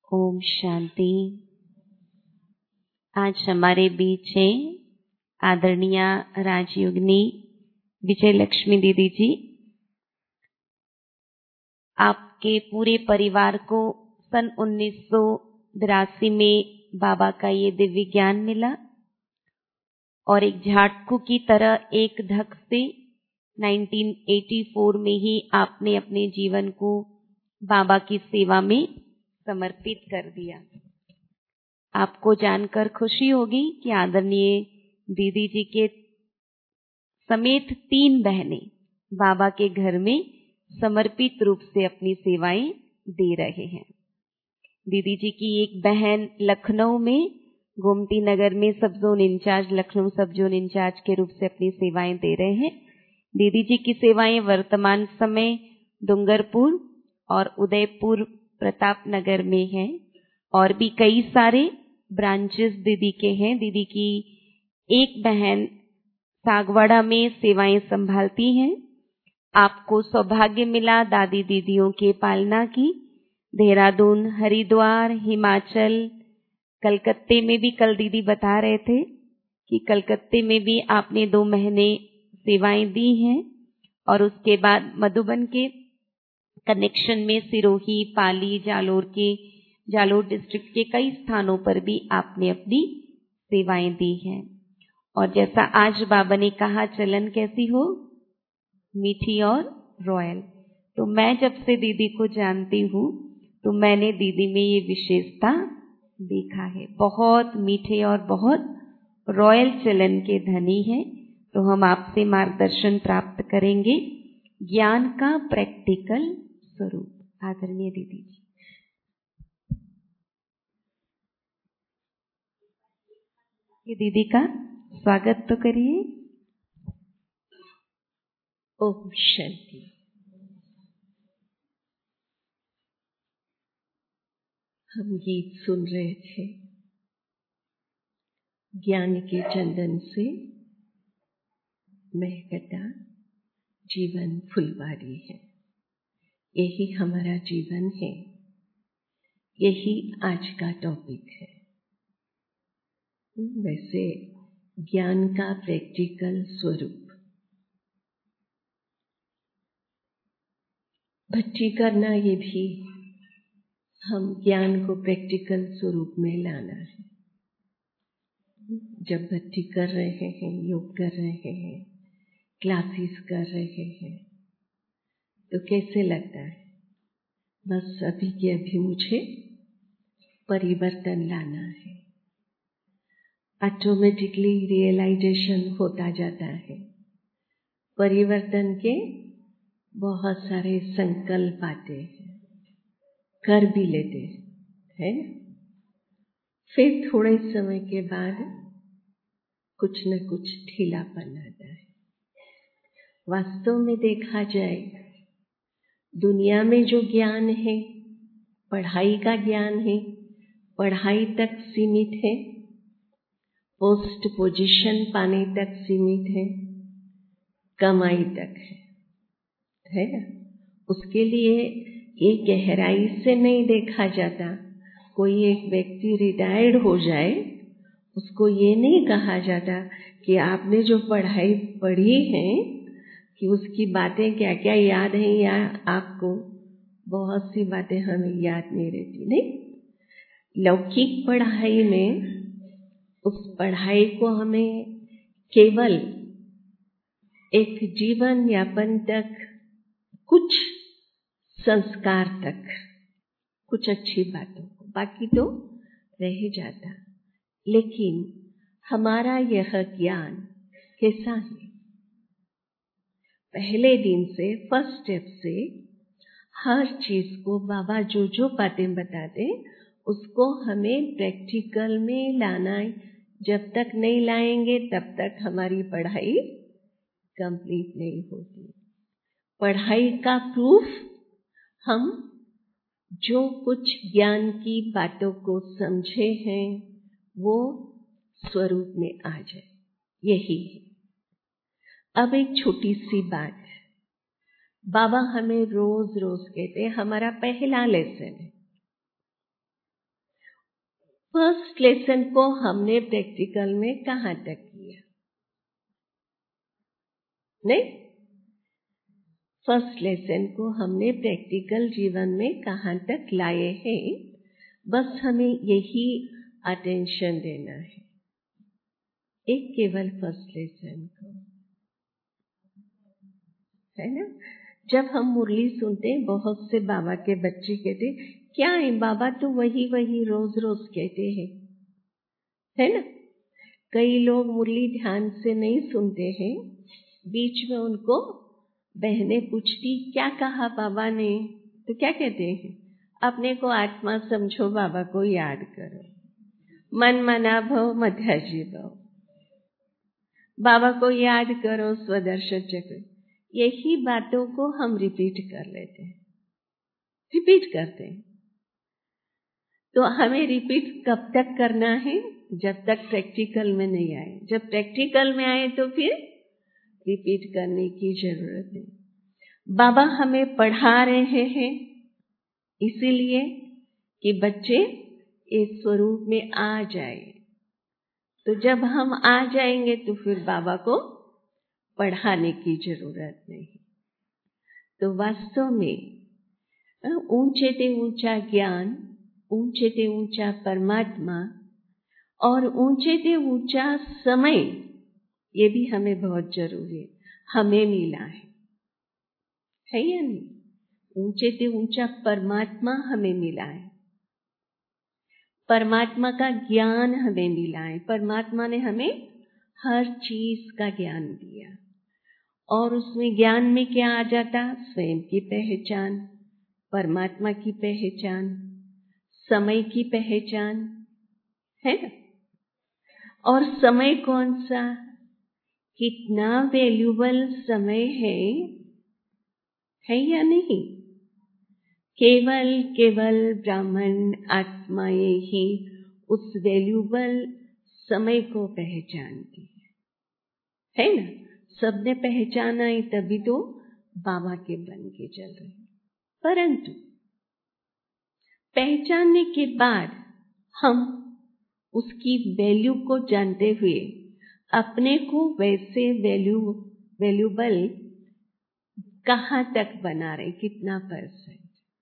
ओम शांति। आज हमारे बीच हैं आदरणीय राजयोगिनी विजय लक्ष्मी दीदी जी। आपके पूरे परिवार को सन 1982 में बाबा का ये दिव्य ज्ञान मिला और एक झाटकू की तरह एक धक से 1984 में ही आपने अपने जीवन को बाबा की सेवा में समर्पित कर दिया। आपको जानकर खुशी होगी कि आदरणीय दीदी जी के समेत 3 बहनें बाबा के घर में समर्पित रूप से अपनी सेवाएं दे रहे हैं। दीदी जी की एक बहन लखनऊ में गोमती नगर में सब जोन इंचार्ज, लखनऊ सब जोन इंचार्ज के रूप से अपनी सेवाएं दे रहे हैं। दीदी जी की सेवाएं वर्तमान समय डूंगरपुर और उदयपुर प्रताप नगर में हैं और भी कई सारे ब्रांचेस दीदी के हैं। दीदी की एक बहन सागवाड़ा में सेवाएं संभालती हैं। आपको सौभाग्य मिला दादी दीदियों के पालना की। देहरादून, हरिद्वार, हिमाचल, कलकत्ते में भी कल दीदी बता रहे थे कि कलकत्ते में भी आपने 2 महीने सेवाएं दी हैं और उसके बाद मधुबन के कनेक्शन में सिरोही, पाली, जालोर डिस्ट्रिक्ट के कई स्थानों पर भी आपने अपनी सेवाएं दी हैं। और जैसा आज बाबा ने कहा, चलन कैसी हो, मीठी और रॉयल। तो मैं जब से दीदी को जानती हूँ तो मैंने दीदी में ये विशेषता देखा है, बहुत मीठे और बहुत रॉयल चलन के धनी है। तो हम आपसे मार्गदर्शन प्राप्त करेंगे, ज्ञान का प्रैक्टिकल स्वरूप। आदरणीय दीदी जी, ये दीदी का स्वागत तो करिए। ओम शांति। हम गीत सुन रहे थे, ज्ञान के चंदन से महकता जीवन फुलवारी है। यही हमारा जीवन है, यही आज का टॉपिक है। वैसे ज्ञान का प्रैक्टिकल स्वरूप, भक्ति करना ये भी हम ज्ञान को प्रैक्टिकल स्वरूप में लाना है। जब भक्ति कर रहे हैं, योग कर रहे हैं, क्लासेस कर रहे हैं, तो कैसे लगता है, बस अभी के अभी मुझे परिवर्तन लाना है। ऑटोमेटिकली रियलाइजेशन होता जाता है। परिवर्तन के बहुत सारे संकल्प आते हैं, कर भी लेते हैं, फिर थोड़े समय के बाद कुछ न कुछ ढीलापन आता है। वास्तव में देखा जाए, दुनिया में जो ज्ञान है, पढ़ाई का ज्ञान है, पढ़ाई तक सीमित है, पोस्ट पोजीशन पाने तक सीमित है, कमाई तक है ना? उसके लिए ये गहराई से नहीं देखा जाता। कोई एक व्यक्ति रिटायर्ड हो जाए, उसको ये नहीं कहा जाता कि आपने जो पढ़ाई पढ़ी है कि उसकी बातें क्या क्या याद हैं, या आपको बहुत सी बातें हमें याद नहीं रहती। नहीं, लौकिक पढ़ाई में उस पढ़ाई को हमें केवल एक जीवन यापन तक, कुछ संस्कार तक, कुछ अच्छी बातों को, बाकी तो रह जाता। लेकिन हमारा यह ज्ञान कैसा है? पहले दिन से, फर्स्ट स्टेप से हर चीज को बाबा जो जो बातें बताते, उसको हमें प्रैक्टिकल में लाना है। जब तक नहीं लाएंगे तब तक हमारी पढ़ाई कंप्लीट नहीं होती। पढ़ाई का प्रूफ हम जो कुछ ज्ञान की बातों को समझे हैं वो स्वरूप में आ जाए, यही है। अब एक छोटी सी बात, बाबा हमें रोज रोज कहते हैं, हमारा पहला लेसन है, फर्स्ट लेसन को हमने प्रैक्टिकल में कहाँ तक किया? नहीं, फर्स्ट लेसन को हमने प्रैक्टिकल जीवन में कहाँ तक लाए हैं, बस हमें यही अटेंशन देना है, एक केवल फर्स्ट लेसन को, है ना। जब हम मुरली सुनते हैं, बहुत से बाबा के बच्चे कहते क्या है बाबा तो वही वही रोज रोज कहते हैं, है ना। कई लोग मुरली ध्यान से नहीं सुनते हैं, बीच में उनको बहनें पूछती क्या कहा बाबा ने, तो क्या कहते हैं, अपने को आत्मा समझो, बाबा को याद करो, मन मना भव मध्याजी भव, बाबा को याद करो, स्वदर्शन चक्र। यही बातों को हम रिपीट कर लेते हैं, रिपीट करते हैं। तो हमें रिपीट कब तक करना है? जब तक प्रैक्टिकल में नहीं आए। जब प्रैक्टिकल में आए तो फिर रिपीट करने की जरूरत है। बाबा हमें पढ़ा रहे हैं इसीलिए कि बच्चे इस स्वरूप में आ जाए। तो जब हम आ जाएंगे तो फिर बाबा को पढ़ाने की जरूरत नहीं। तो वास्तव में ऊंचे से ऊंचा ज्ञान, ऊंचे से ऊंचा परमात्मा और ऊंचे से ऊंचा समय, ये भी हमें बहुत जरूरी है, हमें मिला है या नहीं? ऊंचे से ऊंचा परमात्मा हमें मिला है, परमात्मा का ज्ञान हमें मिला है। परमात्मा ने हमें हर चीज का ज्ञान दिया और उसमें ज्ञान में क्या आ जाता? स्वयं की पहचान, परमात्मा की पहचान, समय की पहचान, है ना। और समय कौन सा, कितना वैल्यूबल समय है या नहीं? केवल ब्राह्मण आत्माएं ही उस वैल्यूबल समय को पहचानती है ना। सबने पहचाना ही तभी तो बाबा के बन के चल रहे हैं। परंतु पहचानने के बाद हम उसकी वैल्यू को जानते हुए अपने को वैसे वैल्यूबल कहाँ तक बना रहे, कितना %?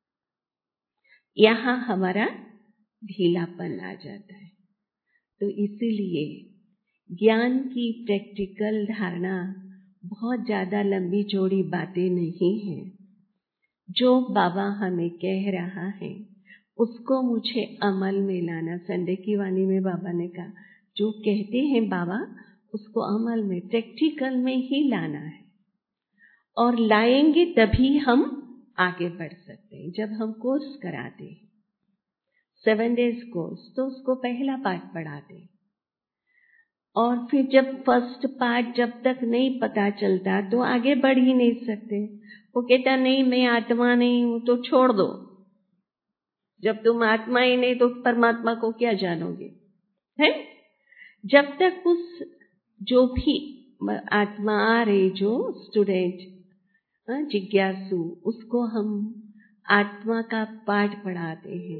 यहाँ हमारा ढीलापन आ जाता है। तो इसीलिए ज्ञान की प्रैक्टिकल धारणा बहुत ज्यादा लंबी चौड़ी बातें नहीं है। जो बाबा हमें कह रहा है उसको मुझे अमल में लाना। संडे की वाणी में बाबा ने कहा जो कहते हैं बाबा उसको अमल में, प्रैक्टिकल में ही लाना है, और लाएंगे तभी हम आगे बढ़ सकते हैं। जब हम कोर्स कराते हैं 7 days कोर्स, तो उसको पहला पार्ट पढ़ाते हैं, और फिर जब फर्स्ट पार्ट जब तक नहीं पता चलता तो आगे बढ़ ही नहीं सकते। वो कहता नहीं मैं आत्मा नहीं हूं, तो छोड़ दो। जब तुम आत्मा ही नहीं तो परमात्मा को क्या जानोगे, है? जब तक उस जो भी आत्मा आ रही, जो स्टूडेंट जिज्ञासु, उसको हम आत्मा का पाठ पढ़ाते हैं।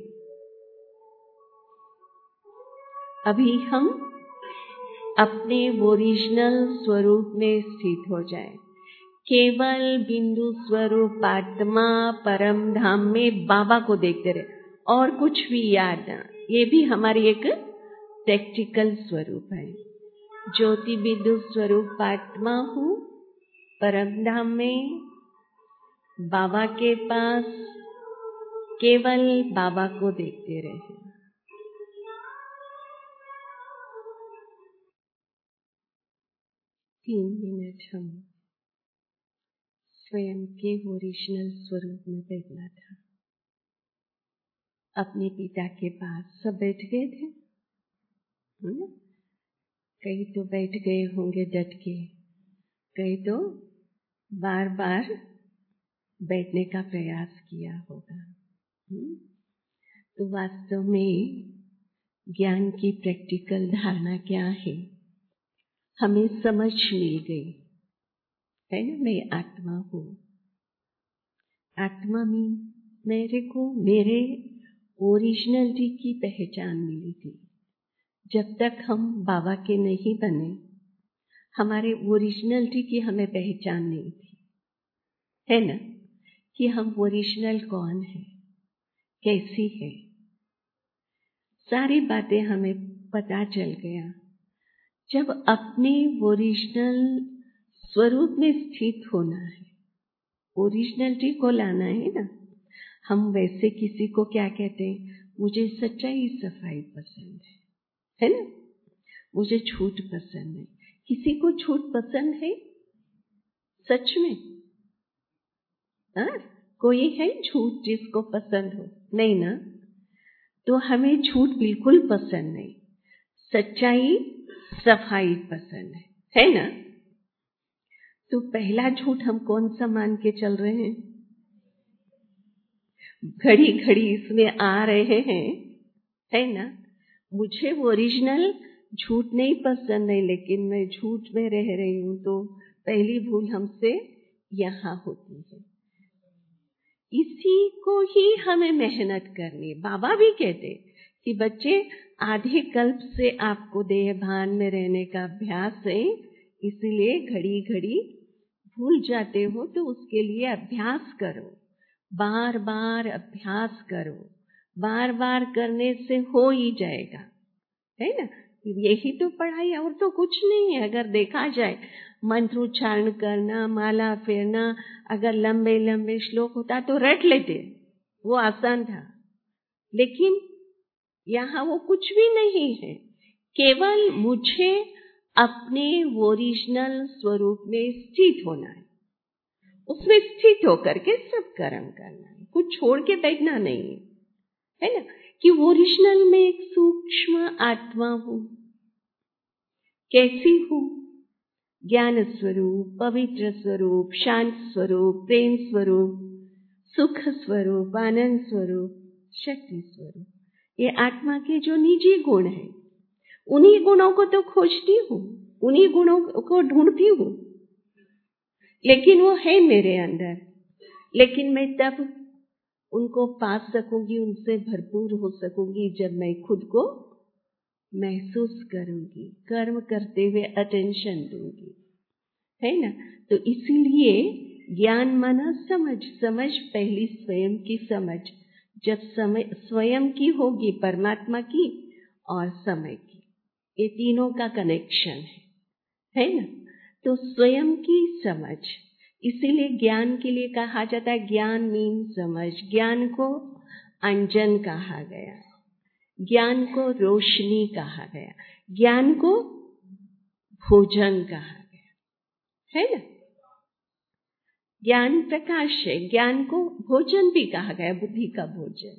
अभी हम अपने ओरिजिनल स्वरूप में स्थित हो जाए, केवल बिंदु स्वरूप आत्मा परम धाम में बाबा को देखते रहे और कुछ भी याद ना। ये भी हमारी एक प्रैक्टिकल स्वरूप है। ज्योति बिंदु स्वरूप आत्मा हूँ परम धाम में, बाबा के पास, केवल बाबा को देखते रहे। तीन मिनट हम स्वयं के ओरिजिनल स्वरूप में बैठना था। अपने पिता के पास सब बैठ गए थे, कई तो बैठ गए होंगे डट के, कई तो बार बार बैठने का प्रयास किया होगा। तो वास्तव में ज्ञान की प्रैक्टिकल धारणा क्या है, हमें समझ मिल गई है ना। मैं आत्मा हूँ, आत्मा में मेरे को मेरे ओरिजिनलिटी की पहचान मिली थी। जब तक हम बाबा के नहीं बने, हमारे ओरिजिनलिटी की हमें पहचान नहीं थी, है ना? कि हम ओरिजिनल कौन है, कैसी है, सारी बातें हमें पता चल गया। जब अपने ओरिजिनल स्वरूप में स्थित होना है, ओरिजिनलिटी को लाना है ना। हम वैसे किसी को क्या कहते हैं, मुझे सच्चाई सफाई पसंद है ना? मुझे झूठ पसंद नहीं। किसी को झूठ पसंद है सच में? कोई है झूठ जिसको पसंद हो? नहीं ना। तो हमें झूठ बिल्कुल पसंद नहीं, सच्चाई सफाई पसंद है ना? तो पहला झूठ हम कौन सा मान के चल रहे हैं? घड़ी घड़ी इसमें आ रहे हैं, है ना? मुझे ओरिजिनल झूठ नहीं पसंद नहीं, लेकिन मैं झूठ में रह रही हूं, तो पहली भूल हमसे यहां होती है। इसी को ही हमें मेहनत करनी। बाबा भी कहते कि बच्चे, आधे कल्प से आपको देह भान में रहने का अभ्यास है, इसीलिए घड़ी घड़ी भूल जाते हो, तो उसके लिए अभ्यास करो, बार बार अभ्यास करो। बार बार करने से हो ही जाएगा, है ना? यही तो पढ़ाई, और तो कुछ नहीं है। अगर देखा जाए, मंत्र उच्चारण करना, माला फेरना, अगर लंबे लंबे श्लोक होता तो रट लेते, वो आसान था। लेकिन यहाँ वो कुछ भी नहीं है। केवल मुझे अपने ओरिजिनल स्वरूप में स्थित होना है, उसमें स्थित होकर के सब कर्म करना है, कुछ छोड़ के बैठना नहीं है ना? कि ओरिजिनल में एक सूक्ष्म आत्मा हूं। कैसी हूं? ज्ञान स्वरूप, पवित्र स्वरूप, शांत स्वरूप, प्रेम स्वरूप, सुख स्वरूप, आनंद स्वरूप, शक्ति स्वरूप। ये आत्मा के जो निजी गुण हैं, उन्हीं गुणों को तो खोजती हूँ, उन्हीं गुणों को ढूंढती हूँ, लेकिन वो है मेरे अंदर। लेकिन मैं तब उनको पा सकूंगी, उनसे भरपूर हो सकूंगी, जब मैं खुद को महसूस करूंगी, कर्म करते हुए अटेंशन दूंगी, है ना? तो इसीलिए ज्ञान माना समझ, समझ पहली स्वयं की समझ। जब समय स्वयं की होगी, परमात्मा की और समय की, ये तीनों का कनेक्शन है ना? तो स्वयं की समझ, इसीलिए ज्ञान के लिए कहा जाता है, ज्ञान मीन समझ। ज्ञान को अंजन कहा गया, ज्ञान को रोशनी कहा गया, ज्ञान को भोजन कहा गया, है ना? ज्ञान प्रकाश है, ज्ञान को भोजन भी कहा गया, बुद्धि का भोजन,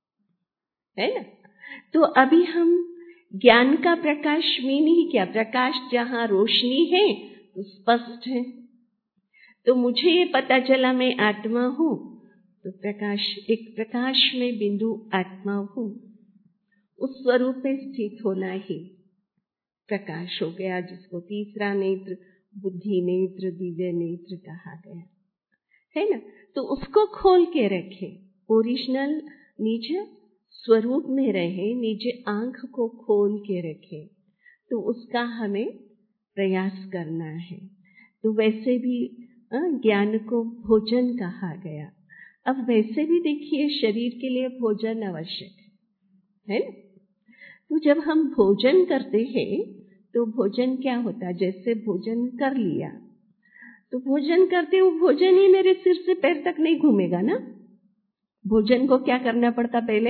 है ना? तो अभी हम ज्ञान का प्रकाश मीन ही क्या? प्रकाश जहां रोशनी है तो स्पष्ट है। तो मुझे ये पता चला मैं आत्मा हूं, तो प्रकाश, एक प्रकाश में बिंदु आत्मा हूं, उस स्वरूप में स्थित होना ही प्रकाश हो गया, जिसको तीसरा नेत्र, बुद्धि नेत्र, दिव्य नेत्र कहा गया, है ना? तो उसको खोल के रखे, ओरिजिनल निज स्वरूप में रहे, निज आंख को खोल के रखे, तो उसका हमें प्रयास करना है। तो वैसे भी ज्ञान को भोजन कहा गया। अब वैसे भी देखिए, शरीर के लिए भोजन आवश्यक है ना? तो जब हम भोजन करते हैं, तो भोजन क्या होता है? जैसे भोजन कर लिया, तो भोजन करते हो, भोजन ही मेरे सिर से पैर तक नहीं घूमेगा ना। भोजन को क्या करना पड़ता? पहले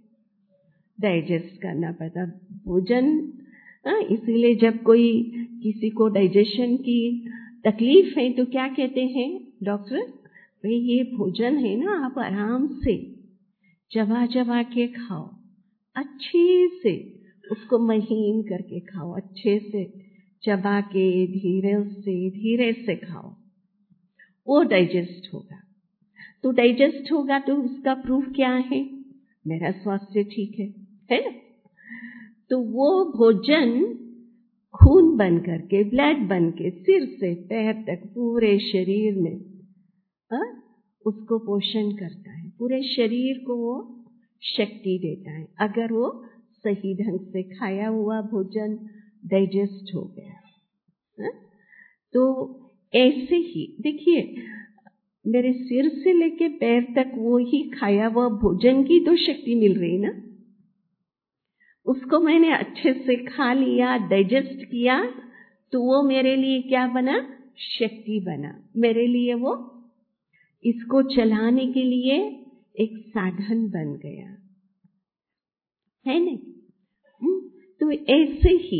डाइजेस्ट करना पड़ता भोजन। इसीलिए जब कोई किसी को डाइजेशन की तकलीफ है, तो क्या कहते हैं डॉक्टर? भाई ये भोजन है ना, आप आराम से चबा चबा के खाओ, अच्छे से उसको महीन करके खाओ, अच्छे से चबा के धीरे से खाओ, वो डाइजेस्ट होगा। तो डाइजेस्ट होगा तो उसका प्रूफ क्या है? मेरा स्वास्थ्य ठीक है ना? तो वो भोजन खून बन करके, ब्लड बन के, सिर से पैर तक पूरे शरीर में उसको पोषण करता है, पूरे शरीर को वो शक्ति देता है, अगर वो सही ढंग से खाया हुआ भोजन डाइजेस्ट हो गया। हा? तो ऐसे ही देखिए, मेरे सिर से लेके पैर तक वो ही खाया हुआ भोजन की तो शक्ति मिल रही ना। उसको मैंने अच्छे से खा लिया, डाइजेस्ट किया, तो वो मेरे लिए क्या बना? शक्ति बना। मेरे लिए वो इसको चलाने के लिए एक साधन बन गया, है नहीं? तो ऐसे ही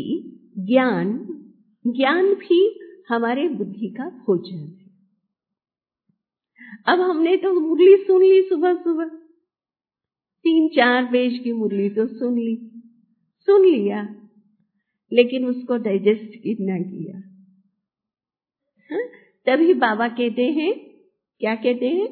ज्ञान भी हमारे बुद्धि का भोजन है। अब हमने तो मुरली सुन ली सुबह सुबह, 3-4 पेज की मुरली तो सुन लिया, लेकिन उसको डाइजेस्ट कितना किया? हा? तभी बाबा कहते हैं, क्या कहते हैं?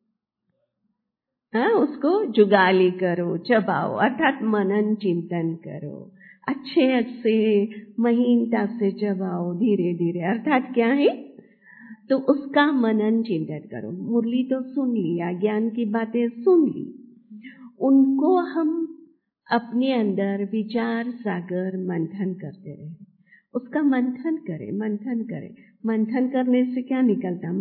हाँ, उसको जुगाली करो, चबाओ, अर्थात मनन चिंतन करो, अच्छे से महीनता से चबाओ, धीरे धीरे। अर्थात क्या है? तो उसका मनन चिंतन करो। मुरली तो सुन लिया, ज्ञान की बातें सुन ली, उनको हम अपने अंदर विचार सागर मंथन करते रहे। उसका मंथन करें। मंथन करने से क्या निकलता?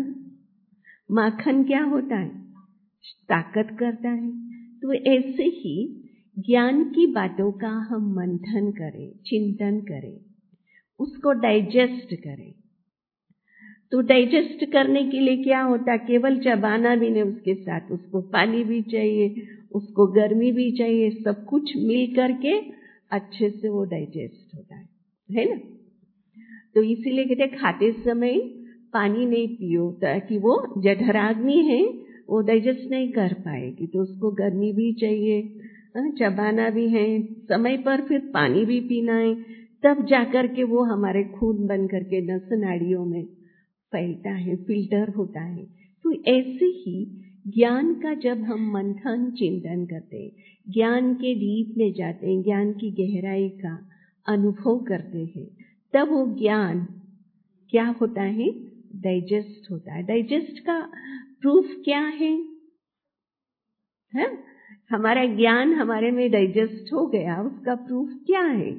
माखन क्या होता है? ताकत करता है। तो ऐसे ही ज्ञान की बातों का हम मंथन करें, चिंतन करें, उसको डाइजेस्ट करें। तो डाइजेस्ट करने के लिए क्या होता? केवल चबाना भी नहीं, उसके साथ उसको पानी भी चाहिए, उसको गर्मी भी चाहिए, सब कुछ मिल करके अच्छे से वो डाइजेस्ट होता है ना? तो इसीलिए कहते खाते समय पानी नहीं पियो, ताकि वो जठराग्नि है वो डाइजेस्ट नहीं कर पाएगी। तो उसको गर्मी भी चाहिए, चबाना भी है, समय पर फिर पानी भी पीना है, तब जाकर के वो हमारे खून बन करके नस नाड़ियों में फैलता है, फिल्टर होता है। तो ऐसे ही ज्ञान का जब हम मंथन चिंतन करते, ज्ञान के डीप में जाते हैं, ज्ञान की गहराई का अनुभव करते हैं, तब वो ज्ञान क्या होता है? डाइजेस्ट होता है। डाइजेस्ट का प्रूफ क्या है? हमारा ज्ञान हमारे में डाइजेस्ट हो गया, उसका प्रूफ क्या है?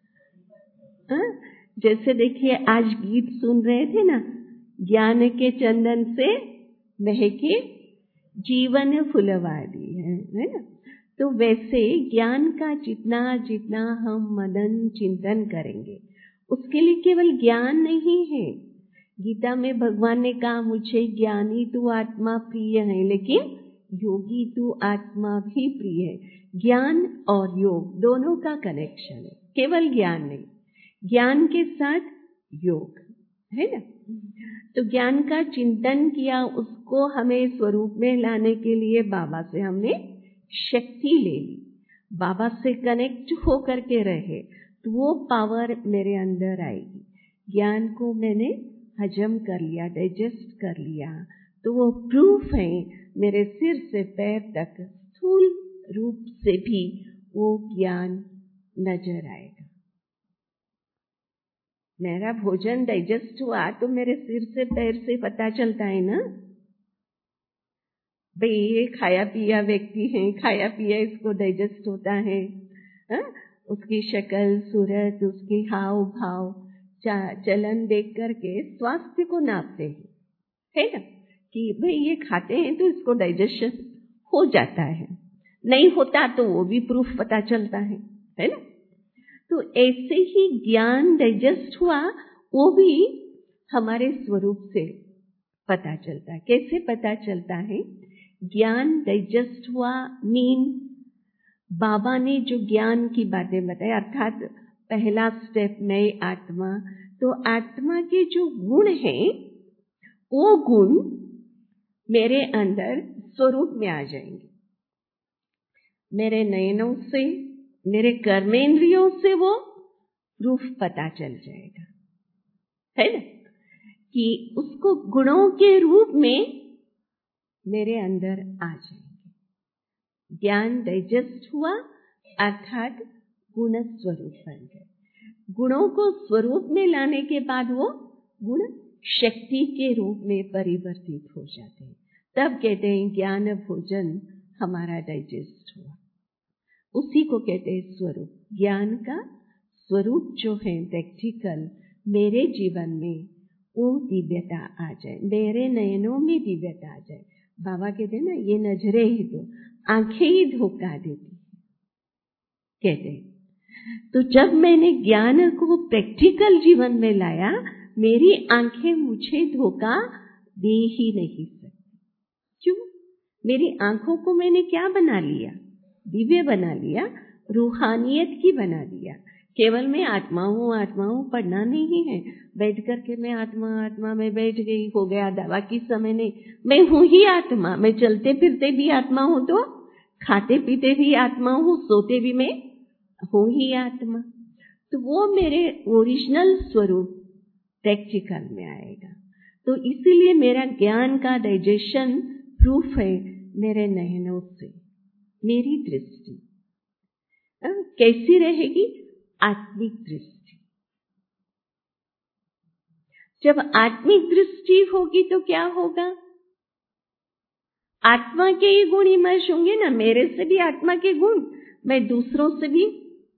जैसे देखिए, आज गीत सुन रहे थे ना, ज्ञान के चंदन से महके जीवन फुलवारी है ना? तो वैसे ज्ञान का जितना हम मनन चिंतन करेंगे, उसके लिए केवल ज्ञान नहीं है। गीता में भगवान ने कहा, मुझे ज्ञानी तू आत्मा प्रिय है, लेकिन योगी तू आत्मा भी प्रिय है। ज्ञान और योग दोनों का कनेक्शन है, केवल ज्ञान नहीं, ज्ञान के साथ योग, है ना? तो ज्ञान का चिंतन किया, उसको हमें स्वरूप में लाने के लिए बाबा से हमने शक्ति ले ली, बाबा से कनेक्ट हो करके रहे, तो वो पावर मेरे अंदर आएगी। ज्ञान को मैंने हजम कर लिया, डाइजेस्ट कर लिया, तो वो प्रूफ है मेरे सिर से पैर तक स्थूल रूप से भी वो ज्ञान नजर आएगा। मेरा भोजन डाइजेस्ट हुआ तो मेरे सिर से पैर से पता चलता है ना, भाई ये खाया पिया व्यक्ति है, खाया पिया इसको डाइजेस्ट होता है। उसकी शक्ल सूरत, उसके हाव भाव चलन देख करके स्वास्थ्य को नापते हैं, है ना? कि भाई ये खाते हैं तो इसको डाइजेशन हो जाता है, नहीं होता तो वो भी प्रूफ पता चलता है ना? तो ऐसे ही ज्ञान डाइजेस्ट हुआ, वो भी हमारे स्वरूप से पता चलता है। कैसे पता चलता है? ज्ञान डाइजेस्ट हुआ मीन बाबा ने जो ज्ञान की बातें बताई, अर्थात पहला स्टेप नए आत्मा, तो आत्मा के जो गुण हैं वो गुण मेरे अंदर स्वरूप में आ जाएंगे। मेरे नयनों से, मेरे कर्मेंद्रियों से वो रूप पता चल जाएगा, है ना? कि उसको गुणों के रूप में मेरे अंदर आ जाएंगे। ज्ञान डाइजेस्ट हुआ अर्थात गुण स्वरूप बन गए। गुणों को स्वरूप में लाने के बाद वो गुण शक्ति के रूप में परिवर्तित हो जाते हैं। तब कहते हैं ज्ञान भोजन हमारा डाइजेस्ट हुआ। उसी को कहते हैं स्वरूप। ज्ञान का स्वरूप जो है प्रैक्टिकल, मेरे जीवन में वो दिव्यता आ जाए, मेरे नयनों में दिव्यता आ जाए। बाबा कहते हैं ना, ये नजरें ही तो, आंखें ही धोखा देती कहते हैं। तो जब मैंने ज्ञान को प्रैक्टिकल जीवन में लाया, मेरी आंखें मुझे धोखा दे ही नहीं सकती। क्यों? मेरी आंखों को मैंने क्या बना लिया? दिव्य बना लिया, रूहानियत की बना दिया। केवल मैं आत्मा हूँ पढ़ना नहीं है, बैठ करके मैं आत्मा में बैठ गई, हो गया दवा की समय नहीं। मैं हूँ ही आत्मा, मैं चलते फिरते भी आत्मा हूँ, तो खाते पीते भी आत्मा हूँ, सोते भी मैं हूँ ही आत्मा। तो वो मेरे ओरिजिनल स्वरूप प्रैक्टिकल में आएगा। तो इसीलिए मेरा ज्ञान का डाइजेशन प्रूफ है मेरे नयनों से। मेरी दृष्टि कैसी रहेगी? आत्मिक दृष्टि। जब आत्मिक दृष्टि होगी तो क्या होगा? आत्मा के ही गुण इमर्ज होंगे ना, मेरे से भी आत्मा के गुण, मैं दूसरों से भी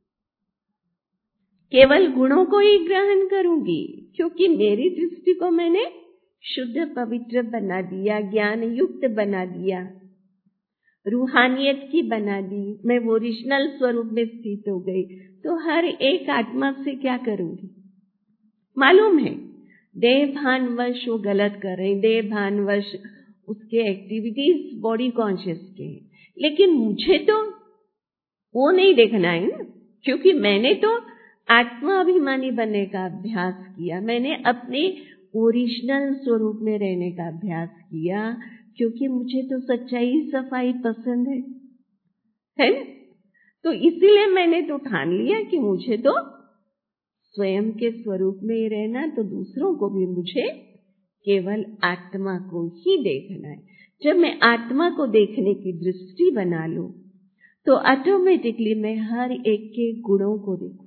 केवल गुणों को ही ग्रहण करूंगी, क्योंकि मेरी दृष्टि को मैंने शुद्ध पवित्र बना दिया, ज्ञान युक्त बना दिया, रूहानियत की बना दी, मैं ओरिजिनल स्वरूप में स्थित हो गई। तो हर एक आत्मा से क्या करूंगी? मालूम है देह भानवश वो गलत कर रहे हैं, देह भानवश उसके एक्टिविटीज बॉडी कॉन्शियस के हैं, लेकिन मुझे तो वो नहीं देखना है ना, क्योंकि मैंने तो आत्मा अभिमानी बनने का अभ्यास किया, मैंने अपने ओरिजिनल स्वरूप में रहने का अभ्यास किया, क्योंकि मुझे तो सच्चाई सफाई पसंद है ना। तो इसीलिए मैंने तो ठान लिया कि मुझे तो स्वयं के स्वरूप में ही रहना, तो दूसरों को भी मुझे केवल आत्मा को ही देखना है। जब मैं आत्मा को देखने की दृष्टि बना लूं, तो ऑटोमेटिकली मैं हर एक के गुणों को देखूं।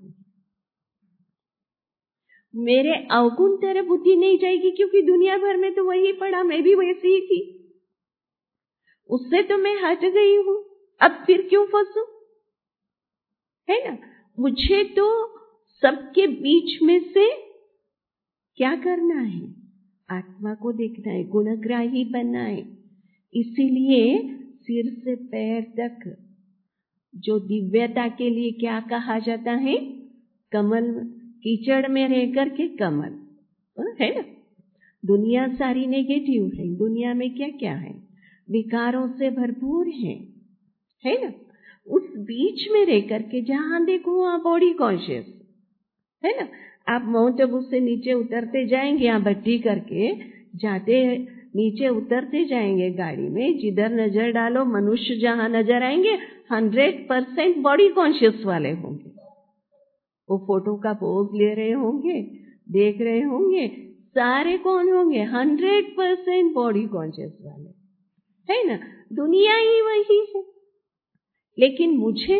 मेरे अवगुण तरफ बुद्धि नहीं जाएगी, क्योंकि दुनिया भर में तो वही पड़ा, मैं भी वैसी ही थी, उससे तो मैं हट गई हूं, अब फिर क्यों फंसू, है ना। मुझे तो सबके बीच में से क्या करना है? आत्मा को देखना है, गुणग्राही बनना है। इसीलिए सिर से पैर तक जो दिव्यता के लिए क्या कहा जाता है? कमल, कीचड़ में रह करके कमल, है ना। दुनिया सारी नेगेटिव है, दुनिया में क्या क्या है? विकारों से भरपूर है ना। उस बीच में रह करके जहां देखो वहां बॉडी कॉन्शियस, है ना। आप माउंट आबू से नीचे उतरते जाएंगे, यहाँ भट्टी करके जाते नीचे उतरते जाएंगे गाड़ी में, जिधर नजर डालो मनुष्य जहां नजर आएंगे 100% बॉडी कॉन्शियस वाले होंगे। वो फोटो का पोज ले रहे होंगे, देख रहे होंगे, सारे कौन होंगे? 100% बॉडी कॉन्शियस वाले, है ना। दुनिया ही वही है, लेकिन मुझे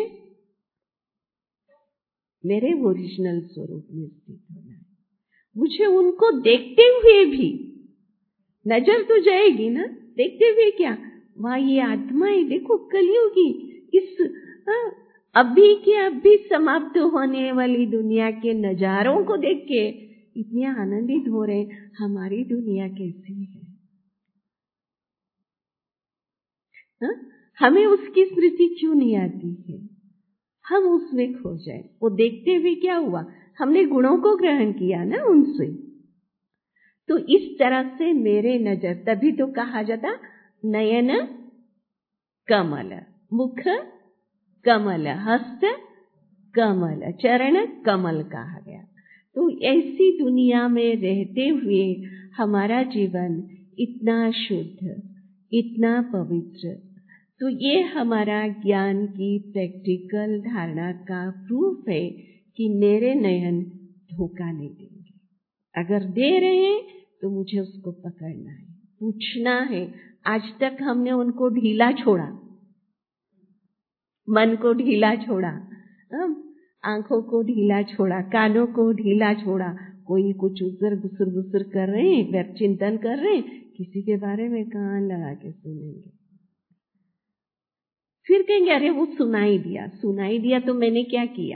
मेरे ओरिजिनल स्वरूप में स्थित होना है। मुझे उनको देखते हुए भी नजर तो जाएगी ना, देखते हुए क्या, वहां ये आत्माएं देखो, कलियुगी इस अभी के अभी समाप्त होने वाली दुनिया के नजारों को देख के इतने आनंदित हो रहे, हमारी दुनिया कैसी है। हमें उसकी स्मृति क्यों नहीं आती है? हम उसमें खो जाए। वो देखते हुए क्या हुआ? हमने गुणों को ग्रहण किया ना उनसे। तो इस तरह से मेरे नजर, तभी तो कहा जाता नयन कमल, मुख कमल, हस्त कमल, चरण कमल कहा गया। तो ऐसी दुनिया में रहते हुए हमारा जीवन इतना शुद्ध, इतना पवित्र, तो ये हमारा ज्ञान की प्रैक्टिकल धारणा का प्रूफ है कि मेरे नयन धोखा नहीं देंगे। अगर दे रहे हैं तो मुझे उसको पकड़ना है, पूछना है। आज तक हमने उनको ढीला छोड़ा, मन को ढीला छोड़ा, आंखों को ढीला छोड़ा, कानों को ढीला छोड़ा। कोई कुछ उधर गुसर गुसर कर रहे हैं, व्यर्थ चिंतन कर रहे हैं, किसी के बारे में कान लगा के सुनेंगे। फिर कहेंगे अरे वो सुनाई दिया तो मैंने क्या किया?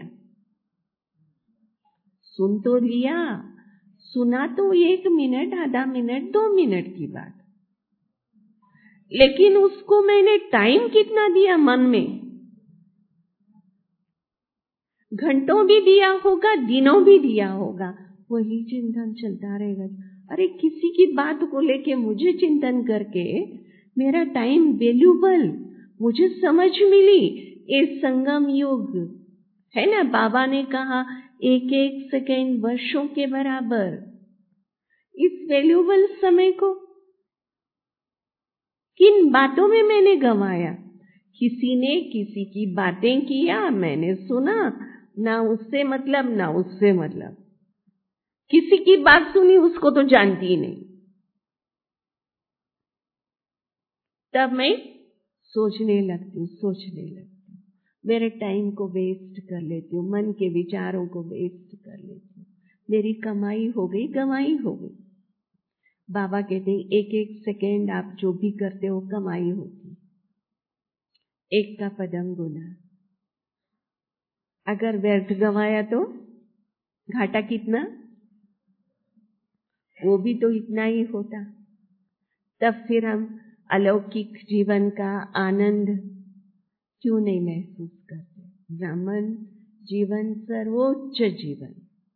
सुन तो लिया, सुना तो 1 मिनट, आधा मिनट, 2 मिनट की बात, लेकिन उसको मैंने टाइम कितना दिया मन में? घंटों भी दिया होगा, दिनों भी दिया होगा, वही चिंतन चलता रहेगा। अरे किसी की बात को लेके मुझे चिंतन करके मेरा टाइम वैल्यूबल, मुझे समझ मिली। ये संगम युग है ना, बाबा ने कहा 1-1 सेकेंड वर्षों के बराबर। इस वैल्यूबल समय को किन बातों में मैंने गंवाया? किसी ने किसी की बातें किया, मैंने सुना, ना उससे मतलब ना उससे मतलब। किसी की बात सुनी, उसको तो जानती ही नहीं। तब मैं सोचने लगती हूँ, मेरे टाइम को वेस्ट कर लेती हूँ, मन के विचारों को वेस्ट कर लेती हूँ। मेरी कमाई हो गई, गंवाई हो गई। बाबा कहते हैं 1-1 सेकेंड आप जो भी करते हो कमाई होती। एक का पदम गुना। अगर व्यर्थ गंवाया तो घाटा कितना? वो भी तो इतना ही होता। तब फिर हम अलौकिक जीवन का आनंद क्यों नहीं महसूस करते? ब्राह्मण जीवन सर्वोच्च जीवन,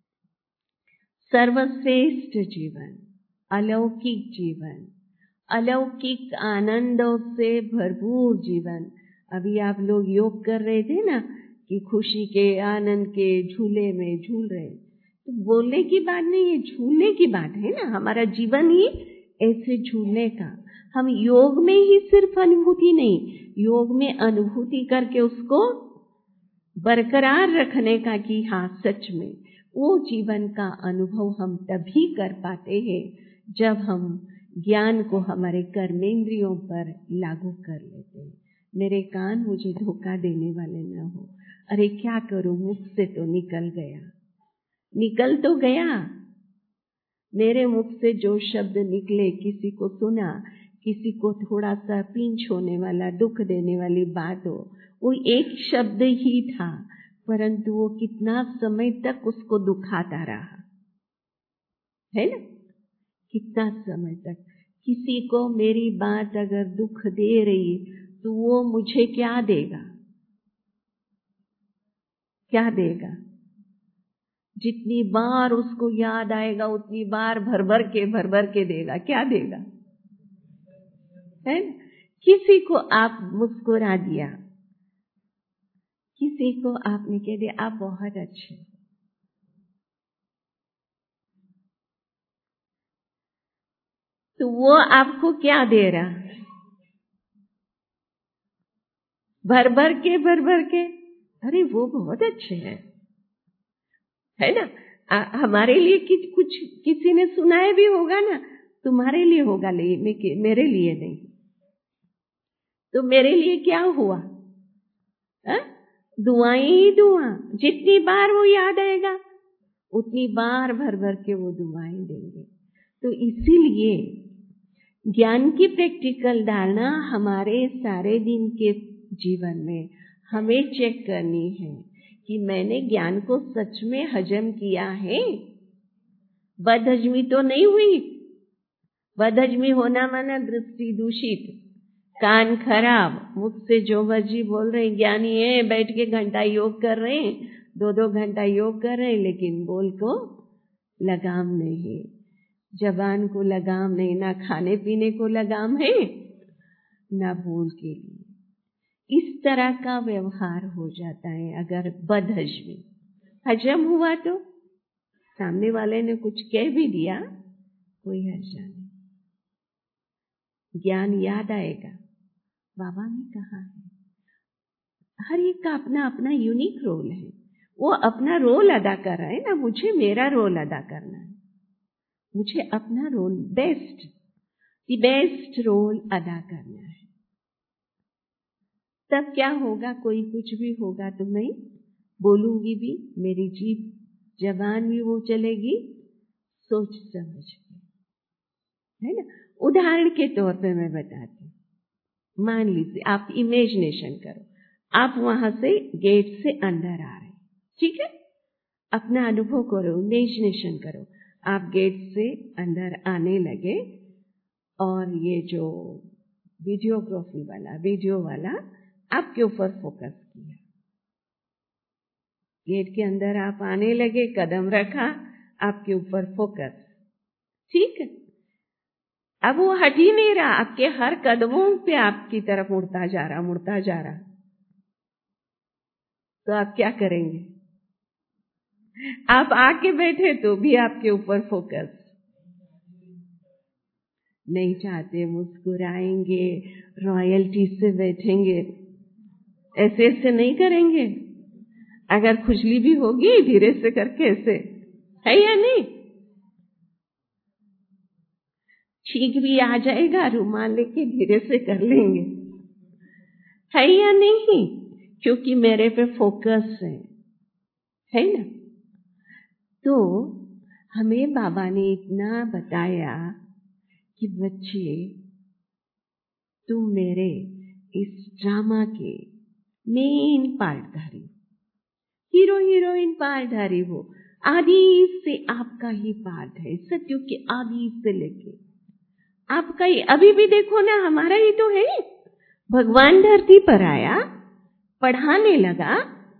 सर्वश्रेष्ठ जीवन, अलौकिक जीवन, अलौकिक आनंदों से भरपूर जीवन। अभी आप लोग योग कर रहे थे ना कि खुशी के आनंद के झूले में झूल रहे, तो बोलने की बात नहीं है, झूलने की बात है ना। हमारा जीवन ही ऐसे झूलने का। हम योग में ही सिर्फ अनुभूति नहीं, योग में अनुभूति करके उसको बरकरार रखने का कि हाँ सच में वो जीवन का अनुभव हम तभी कर पाते हैं जब हम ज्ञान को हमारे कर्मेंद्रियों पर लागू कर लेते हैं। मेरे कान मुझे धोखा देने वाले न हो। अरे क्या करूं, मुख से तो निकल तो गया। मेरे मुख से जो शब्द निकले, किसी को सुना, किसी को थोड़ा सा पिंच होने वाला, दुख देने वाली बात हो, वो एक शब्द ही था, परंतु वो कितना समय तक उसको दुखाता रहा, है ना? कितना समय तक। किसी को मेरी बात अगर दुख दे रही तो वो मुझे क्या देगा? क्या देगा? जितनी बार उसको याद आएगा उतनी बार भर भर के देगा। क्या देगा? है ना? किसी को आप मुस्कुरा दिया, किसी को आपने कह दिया आप बहुत अच्छे, तो वो आपको क्या दे रहा? भर भर के अरे वो बहुत अच्छे हैं, है ना? हमारे लिए कुछ किसी ने सुनाया भी होगा ना, तुम्हारे लिए होगा, मेरे लिए नहीं। तो मेरे लिए क्या हुआ? दुआएं ही दुआ। जितनी बार वो याद आएगा उतनी बार भर के वो दुआएं देंगे। तो इसीलिए ज्ञान की प्रैक्टिकल धारणा हमारे सारे दिन के जीवन में हमें चेक करनी है कि मैंने ज्ञान को सच में हजम किया है। बदहजमी तो नहीं हुई। बदहजमी होना माना दृष्टि दूषित, कान खराब, मुख से जो मर्जी बोल रहे हैं। ज्ञानी है, बैठ के घंटा योग कर रहे हैं, 2-2 घंटा योग कर रहे हैं, लेकिन बोल को लगाम नहीं, जबान को लगाम नहीं, ना खाने पीने को लगाम है, ना बोल के लिए। इस तरह का व्यवहार हो जाता है। अगर बदहजमी हजम हुआ तो सामने वाले ने कुछ कह भी दिया, कोई हर्जा नहीं, ज्ञान याद आएगा। बाबा ने कहा है हर एक का अपना अपना यूनिक रोल है, वो अपना रोल अदा कर रहा है ना। मुझे मेरा रोल अदा करना है, मुझे अपना रोल बेस्ट रोल अदा करना है। तब क्या होगा? कोई कुछ भी होगा तो मैं बोलूंगी भी, मेरी जीभ जबान भी वो चलेगी सोच समझ के, है ना? उदाहरण के तौर पे मैं बताती हूँ। मान लीजिए आप इमेजिनेशन करो, आप वहां से गेट से अंदर आ रहे हैं, ठीक है? अपना अनुभव करो, इमेजिनेशन करो, आप गेट से अंदर आने लगे और ये जो वीडियोग्राफी वाला, वीडियो वाला आपके ऊपर फोकस किया। गेट के अंदर आप आने लगे, कदम रखा, आपके ऊपर फोकस, ठीक है? अब वो हट ही नहीं रहा, आपके हर कदमों पे आपकी तरफ मुड़ता जा रहा, मुड़ता जा रहा। तो आप क्या करेंगे? आप आके बैठे तो भी आपके ऊपर फोकस नहीं चाहते, मुस्कुराएंगे, रॉयल्टी से बैठेंगे, ऐसे ऐसे नहीं करेंगे। अगर खुजली भी होगी धीरे से करके, ऐसे है या नहीं? छींक भी आ जाएगा, रुमाल लेके धीरे से कर लेंगे, है या नहीं? क्योंकि मेरे पे फोकस है ना? तो हमें बाबा ने इतना बताया कि बच्चे, तुम मेरे इस ड्रामा के मेन पार्टधारी, हीरो हीरोइन पार्टधारी हो। आदि से आपका ही पार्ट है, सत्युग के आदि से लेके आपका ही। अभी भी देखो ना, हमारा ही तो है। भगवान धरती पर आया, पढ़ाने लगा,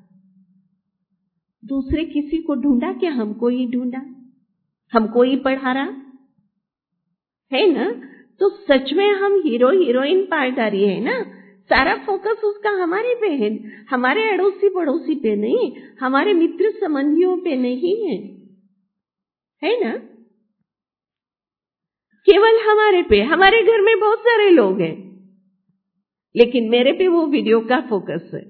दूसरे किसी को ढूंढा क्या? हमको ही ढूंढा, हमको ही पढ़ा रहा है ना? तो सच में हम हीरो हीरोइन पार्टधारी है ना? सारा फोकस उसका हमारे पे है, हमारे अड़ोसी पड़ोसी पे नहीं, हमारे मित्र संबंधियों पे नहीं है ना? केवल हमारे पे। हमारे घर में बहुत सारे लोग हैं, लेकिन मेरे पे वो वीडियो का फोकस है।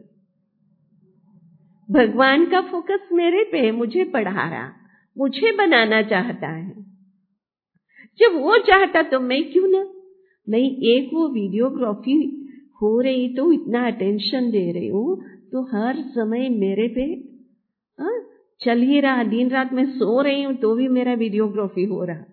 भगवान का फोकस मेरे पे है, मुझे पढ़ा रहा, मुझे बनाना चाहता है। जब वो चाहता तो मैं क्यों ना, मैं एक वो वीडियोग्राफी हो रही तो इतना अटेंशन दे रही हूं, तो हर समय मेरे पे चल ही रहा। दिन रात मैं सो रही हूं तो भी मेरा वीडियोग्राफी हो रहा,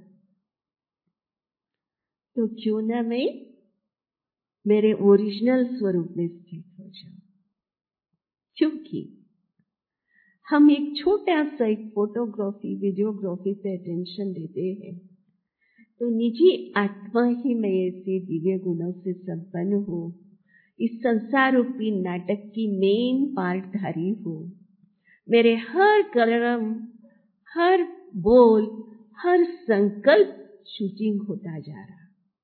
तो क्यों ना मैं मेरे ओरिजिनल स्वरूप में स्थित हो जाऊं। क्योंकि हम एक छोटा सा एक फोटोग्राफी, वीडियोग्राफी पे अटेंशन देते हैं, तो निजी आत्मा ही मैं ऐसे दिव्य गुणों से संपन्न हूँ, इस संसार रूपी नाटक की मेन पार्टधारी हूँ। मेरे हर कर्म, हर बोल, हर संकल्प शूटिंग होता जा रहा।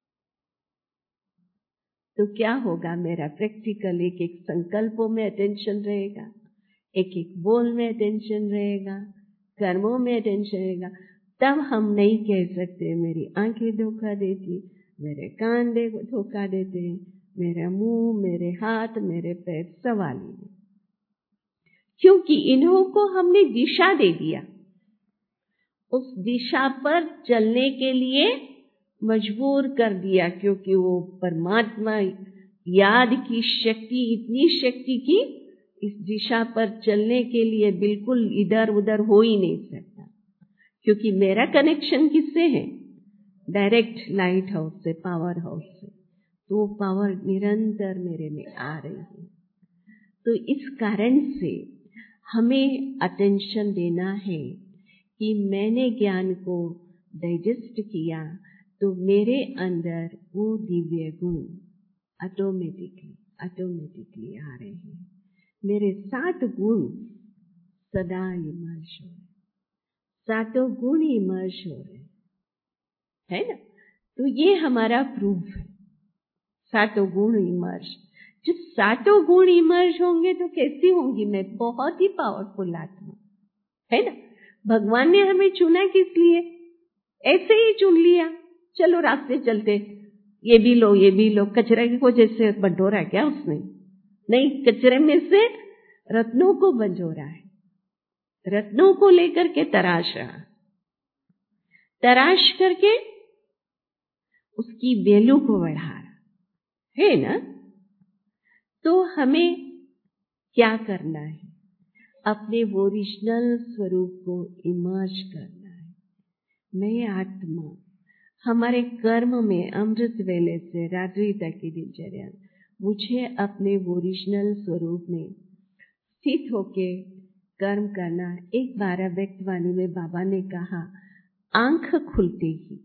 तो क्या होगा? मेरा प्रैक्टिकल एक एक संकल्पों में अटेंशन रहेगा, एक एक बोल में अटेंशन रहेगा, कर्मों में अटेंशन रहेगा। तब हम नहीं कह सकते मेरी आंखें धोखा देती, मेरे कान धोखा देते, मेरा मुंह, मेरे हाथ, मेरे पैर सवाल ही नहीं। क्योंकि इन्हों को हमने दिशा दे दिया, उस दिशा पर चलने के लिए मजबूर कर दिया। क्योंकि वो परमात्मा याद की शक्ति, इतनी शक्ति की इस दिशा पर चलने के लिए बिल्कुल इधर उधर हो ही नहीं सकता। क्योंकि मेरा कनेक्शन किससे है? डायरेक्ट लाइट हाउस से, पावर हाउस से। तो पावर निरंतर मेरे में आ रही है। तो इस कारण से हमें अटेंशन देना है कि मैंने ज्ञान को डाइजेस्ट किया, तो मेरे अंदर वो दिव्य गुण ऑटोमेटिकली आ रहे हैं। मेरे 7 गुण सदा इमर्ज हो रहे, 7 गुण इमर्ज हो रहे है ना? तो ये हमारा प्रूफ है, 7 गुण इमर्ज। जब 7 गुण इमर्ज होंगे तो कैसी होंगी मैं? बहुत ही पावरफुल आत्मा, है ना? भगवान ने हमें चुना किस लिए? ऐसे ही चुन लिया, चलो रास्ते चलते, ये भी लो, ये भी लो। कचरे को जैसे बंटोरा क्या उसने? नहीं, कचरे में से रत्नों को बंजोरा है, रत्नों को लेकर के तराश रहा, तराश करके उसकी वैल्यू को बढ़ा रहा है ना? तो हमें क्या करना है? अपने ओरिजिनल स्वरूप को इमर्ज करना है। मैं आत्मा, हमारे कर्म में अमृत वेले से रात्रि तक की दिनचर्या मुझे अपने ओरिजिनल स्वरूप में स्थित होके कर्म करना। एक बार व्यक्तवाणी में बाबा ने कहा, आंख खुलते ही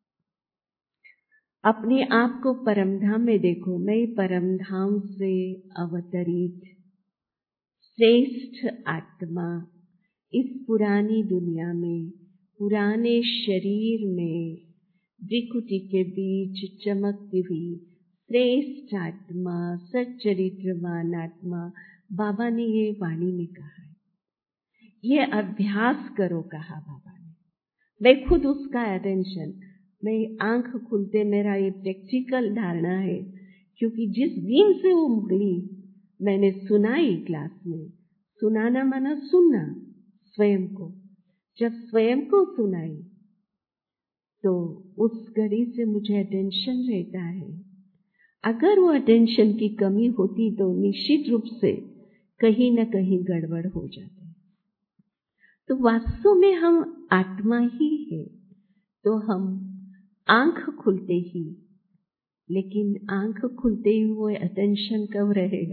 अपने आप को परमधाम में देखो। मैं परमधाम से अवतरित श्रेष्ठ आत्मा इस पुरानी दुनिया में, पुराने शरीर में, विकृति के बीच चमकती हुई श्रेष्ठ आत्मा, सच्चरित्रवान आत्मा, बाबा ने ये वाणी में कहा है। ये अभ्यास करो, कहा बाबा ने। मैं खुद उसका अटेंशन, मैं आंख खुलते, मेरा ये प्रैक्टिकल धारणा है, क्योंकि जिस दिन से वो मुरली मैंने सुनाई क्लास में, सुनाना माना सुनना स्वयं को, जब स्वयं को सुनाई तो उस घड़ी से मुझे अटेंशन रहता है। अगर वो अटेंशन की कमी होती तो निश्चित रूप से कहीं न कहीं गड़बड़ हो जाती। तो वास्तव में हम आत्मा ही है, तो हम आंख खुलते ही, लेकिन आंख खुलते ही वो अटेंशन कब रहेगा?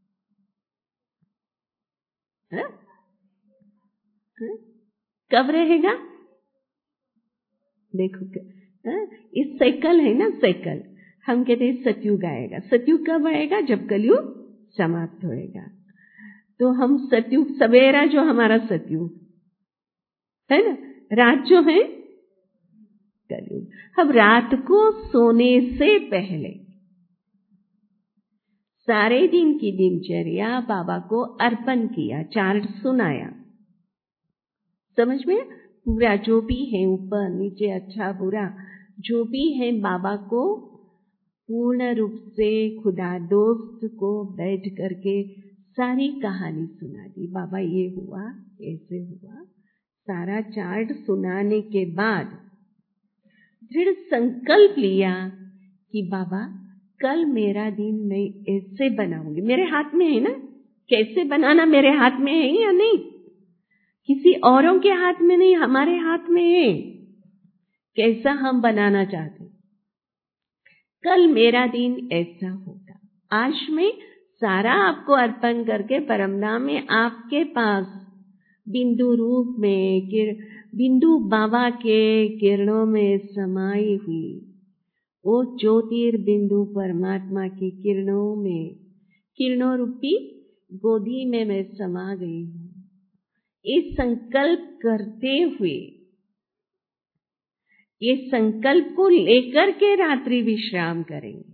हा? हा? कब रहेगा? देखो, इस साइकिल है ना, साइकिल हम कहते हैं सतयुग आएगा। सतयुग कब आएगा? जब कलयुग समाप्त होएगा। तो हम सतयुग, सवेरा जो हमारा सतयुग है ना, रात जो है कलयुग। अब रात को सोने से पहले सारे दिन की दिनचर्या बाबा को अर्पण किया, चार्ट सुनाया, समझ में पूरा जो भी है, ऊपर नीचे अच्छा बुरा जो भी है, बाबा को पूर्ण रूप से खुदा दोस्त को बैठ करके सारी कहानी सुना दी। बाबा ये हुआ, ऐसे हुआ, सारा चार्ट सुनाने के बाद दृढ़ संकल्प लिया कि बाबा कल मेरा दिन मैं ऐसे बनाऊंगी। मेरे हाथ में है ना, कैसे बनाना मेरे हाथ में है या नहीं? किसी औरों के हाथ में नहीं, हमारे हाथ में है कैसा हम बनाना चाहते। कल मेरा दिन ऐसा होगा। आज मैं सारा आपको अर्पण करके परमधाम में आपके पास बिंदु रूप में, बिंदु बाबा के किरणों में समाई हुई वो ज्योतिर्बिंदु परमात्मा की किरणों में, किरणों रूपी गोदी में मैं समा गई हूँ। इस संकल्प करते हुए, ये संकल्प को लेकर के रात्रि विश्राम करेंगे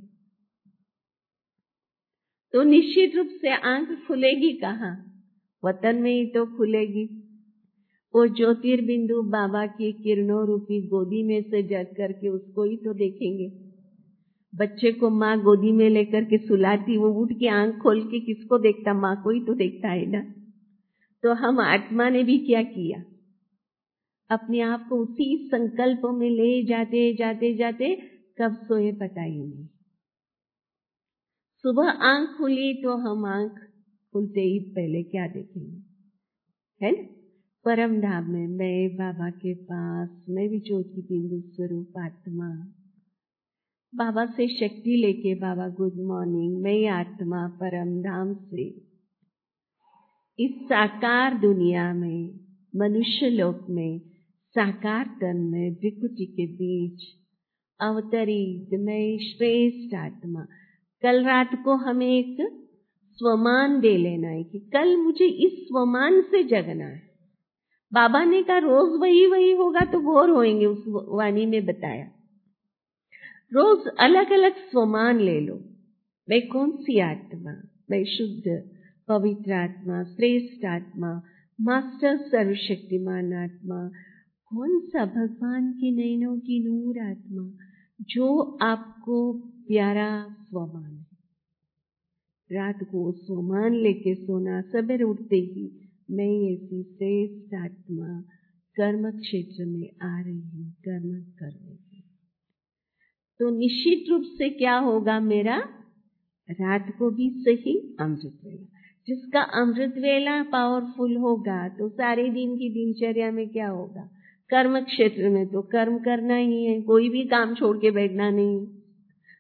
तो निश्चित रूप से आंख खुलेगी कहाँ? वतन में ही तो खुलेगी। वो ज्योतिर्बिंदु बाबा की किरणों रूपी गोदी में से जग करके उसको ही तो देखेंगे। बच्चे को माँ गोदी में लेकर के सुलाती, वो उठ के आंख खोल के किसको देखता? माँ को ही तो देखता है ना। तो हम आत्मा ने भी क्या किया? अपने आप को उसी संकल्पों में ले जाते जाते जाते कब सोए पता ही नहीं। सुबह आंख खुली तो हम आंख खुलते ही पहले क्या देखेंगे? है ना, परम धाम में मैं बाबा के पास, मैं भी ज्योति बिंदु स्वरूप आत्मा, बाबा से शक्ति लेके, बाबा गुड मॉर्निंग, मैं आत्मा परम धाम से इस साकार दुनिया में, मनुष्य लोक में, साकार तन में, विकृति के बीच अवतरित मैं श्रेष्ठ आत्मा। कल रात को हमें एक स्वमान दे लेना है कि कल मुझे इस स्वमान से जगना है। बाबा ने कहा रोज वही वही होगा तो बोर होएंगे, उस वाणी में बताया। रोज अलग अलग स्वमान ले लो। मैं कौन सी आत्मा? मैं शुद्ध पवित्र आत्मा, श्रेष्ठ आत्मा, मास्टर सर्वशक्तिमान आत्मा, कौन सा भगवान के नैनों की नूर आत्मा, जो आपको प्यारा स्वमान है। रात को स्वमान लेके सोना, सवेरे उठते ही मैं ऐसी श्रेष्ठ आत्मा कर्म क्षेत्र में आ रही हूँ कर्म करने की। तो निश्चित रूप से क्या होगा? मेरा रात को भी सही अमृत वेला, जिसका अमृत वेला पावरफुल होगा तो सारे दिन की दिनचर्या में क्या होगा? कर्म क्षेत्र में तो कर्म करना ही है, कोई भी काम छोड़ के बैठना नहीं।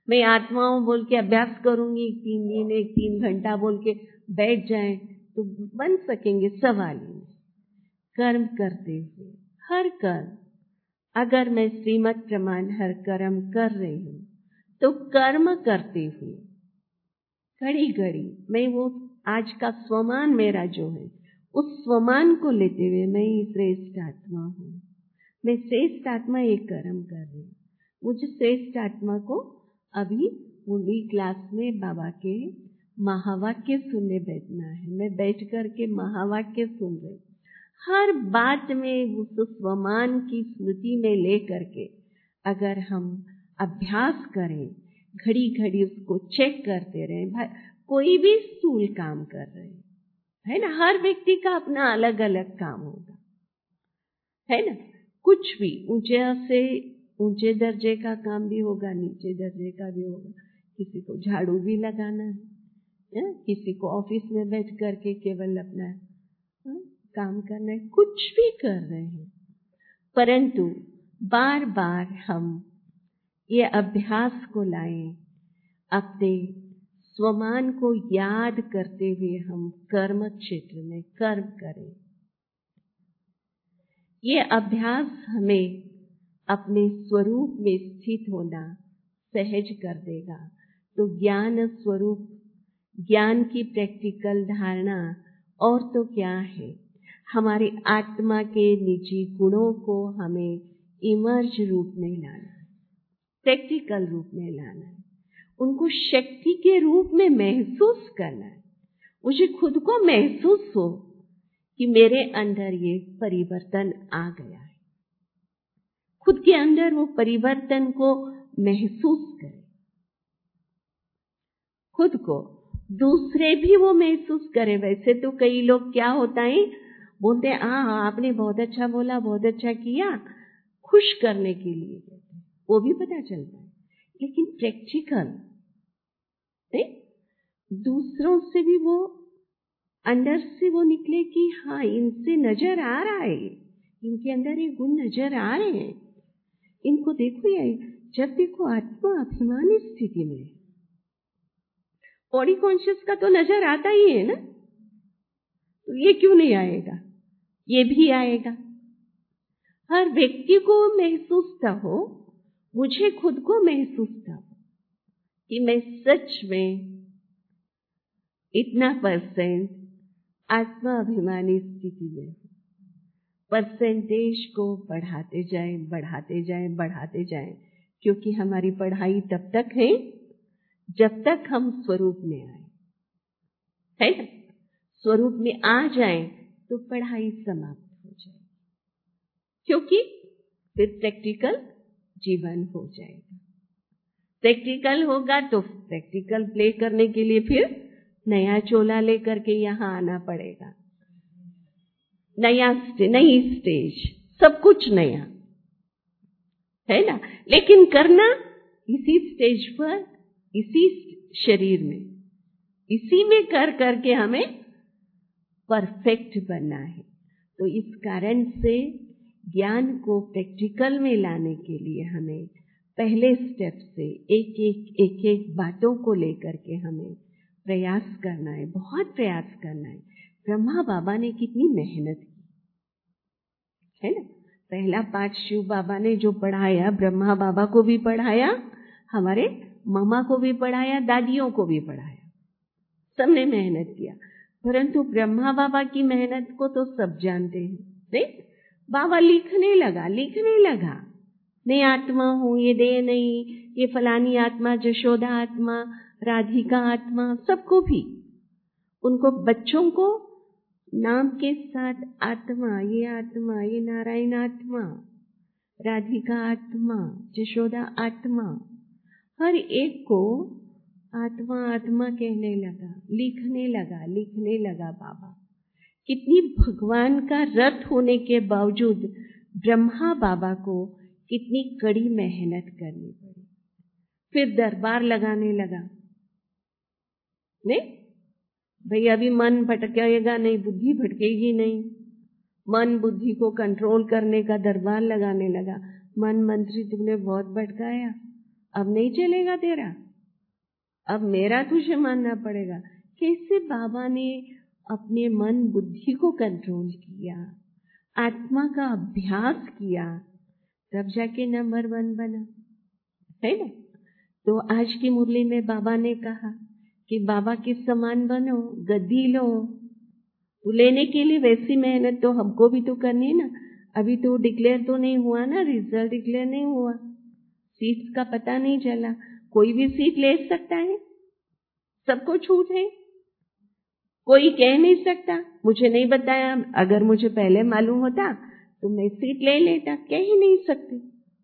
मैं आत्माओं बोल के अभ्यास करूंगी 3 दिन 3 घंटा बोल के बैठ जाएं तो बन सकेंगे? सवाल ही नहीं। कर्म करते हुए हर कर्म, अगर मैं श्रीमत प्रमाण हर कर्म कर रही हूं तो कर्म करते हुए घड़ी घड़ी मैं वो आज का स्वमान मेरा जो है उस स्वमान को लेते हुए मैं ही श्रेष्ठ आत्मा हूँ। मैं श्रेष्ठ आत्मा एक कर्म कर रही हूँ। मुझे श्रेष्ठ आत्मा को अभी पूरी क्लास में बाबा के महावाक्य सुनने बैठना है। मैं बैठ करके महावाक्य सुन रही। हर बात में उस स्वमान की स्मृति में ले करके अगर हम अभ्यास करें, घड़ी घड़ी उसको चेक करते रहें। भाई कोई भी स्थूल काम कर रहे है ना, हर व्यक्ति का अपना अलग अलग काम होगा, है ना। कुछ भी ऊंचे से ऊंचे दर्जे का काम भी होगा, नीचे दर्जे का भी होगा। किसी को झाड़ू भी लगाना है, किसी को ऑफिस में बैठ करके केवल अपना काम करना है, कुछ भी कर रहे हैं। परंतु बार बार हम ये अभ्यास को लाएं, अपने स्वमान को याद करते हुए हम कर्म क्षेत्र में कर्म करें। ये अभ्यास हमें अपने स्वरूप में स्थित होना सहज कर देगा। तो ज्ञान स्वरूप, ज्ञान की प्रैक्टिकल धारणा और तो क्या है, हमारी आत्मा के निजी गुणों को हमें इमर्ज रूप में लाना है, प्रैक्टिकल रूप में लाना है, उनको शक्ति के रूप में महसूस करना है। मुझे खुद को महसूस हो कि मेरे अंदर ये परिवर्तन आ गया है। खुद के अंदर वो परिवर्तन को महसूस करें, खुद को, दूसरे भी वो महसूस करें। वैसे तो कई लोग क्या होता है, बोलते हैं आपने बहुत अच्छा बोला, बहुत अच्छा किया, खुश करने के लिए कहते हैं, वो भी पता चलता है। लेकिन प्रैक्टिकल दूसरों से भी वो अंदर से वो निकले कि हाँ इनसे नजर आ रहा है, इनके अंदर ये गुण नजर आ रहे हैं, इनको देखो। ये जब देखो आत्मा अभिमानी स्थिति में, बॉडी कॉन्शियस का तो नजर आता ही है ना, तो ये क्यों नहीं आएगा, ये भी आएगा। हर व्यक्ति को महसूस हो, मुझे खुद को महसूस हो कि मैं सच में इतना % आत्मा अभिमानी स्थिति में। परसेंटेज को बढ़ाते जाएं, बढ़ाते जाएं, बढ़ाते जाएं, क्योंकि हमारी पढ़ाई तब तक है जब तक हम स्वरूप में आए, है ना। स्वरूप में आ जाएं तो पढ़ाई समाप्त हो जाए, क्योंकि फिर प्रैक्टिकल जीवन हो जाएगा। प्रैक्टिकल होगा तो प्रैक्टिकल प्ले करने के लिए फिर नया चोला लेकर के यहाँ आना पड़ेगा, नई स्टेज, सब कुछ नया, है ना। लेकिन करना इसी स्टेज पर, इसी शरीर में, इसी में कर करके हमें परफेक्ट बनना है। तो इस कारण से ज्ञान को प्रैक्टिकल में लाने के लिए हमें पहले स्टेप से एक बातों को लेकर के हमें प्रयास करना है, बहुत प्रयास करना है। ब्रह्मा बाबा ने कितनी मेहनत की, है ना। पहला पाठ शिव बाबा ने जो पढ़ाया, ब्रह्मा बाबा को भी पढ़ाया, हमारे मामा को भी पढ़ाया, दादियों को भी पढ़ाया, सबने मेहनत किया। परंतु ब्रह्मा बाबा की मेहनत को तो सब जानते हैं, नहीं। बाबा लिखने लगा, मैं आत्मा हूँ, ये देह नहीं, ये फलानी आत्मा, जशोदा आत्मा, राधिका आत्मा, सबको भी, उनको बच्चों को नाम के साथ आत्मा, ये नारायण आत्मा, राधिका आत्मा, जशोदा आत्मा, हर एक को आत्मा आत्मा कहने लगा, लिखने लगा बाबा। कितनी भगवान का रथ होने के बावजूद ब्रह्मा बाबा को कितनी कड़ी मेहनत करनी पड़ी। फिर दरबार लगाने लगा, नहीं भाई, अभी मन भटकेगा नहीं, बुद्धि भटकेगी नहीं, मन बुद्धि को कंट्रोल करने का दरबार लगाने लगा। मन मंत्री तुमने बहुत भटकाया, अब नहीं चलेगा तेरा, अब मेरा तुझे मानना पड़ेगा। कैसे बाबा ने अपने मन बुद्धि को कंट्रोल किया, आत्मा का अभ्यास किया, तब जाके नंबर 1 बना, है ना। तो आज की मुरली में बाबा ने कहा कि बाबा के समान बनो, गद्दी लो। तो लेने के लिए वैसी मेहनत तो हमको भी तो करनी है ना। अभी तो डिक्लेयर तो नहीं हुआ ना, रिजल्ट डिक्लेयर नहीं हुआ, सीट्स का पता नहीं चला। कोई भी सीट ले सकता है, सबको छूट है, कोई कह नहीं सकता मुझे नहीं बताया। अगर मुझे पहले मालूम होता तो मैं सीट ले लेता, कह ही नहीं सकती।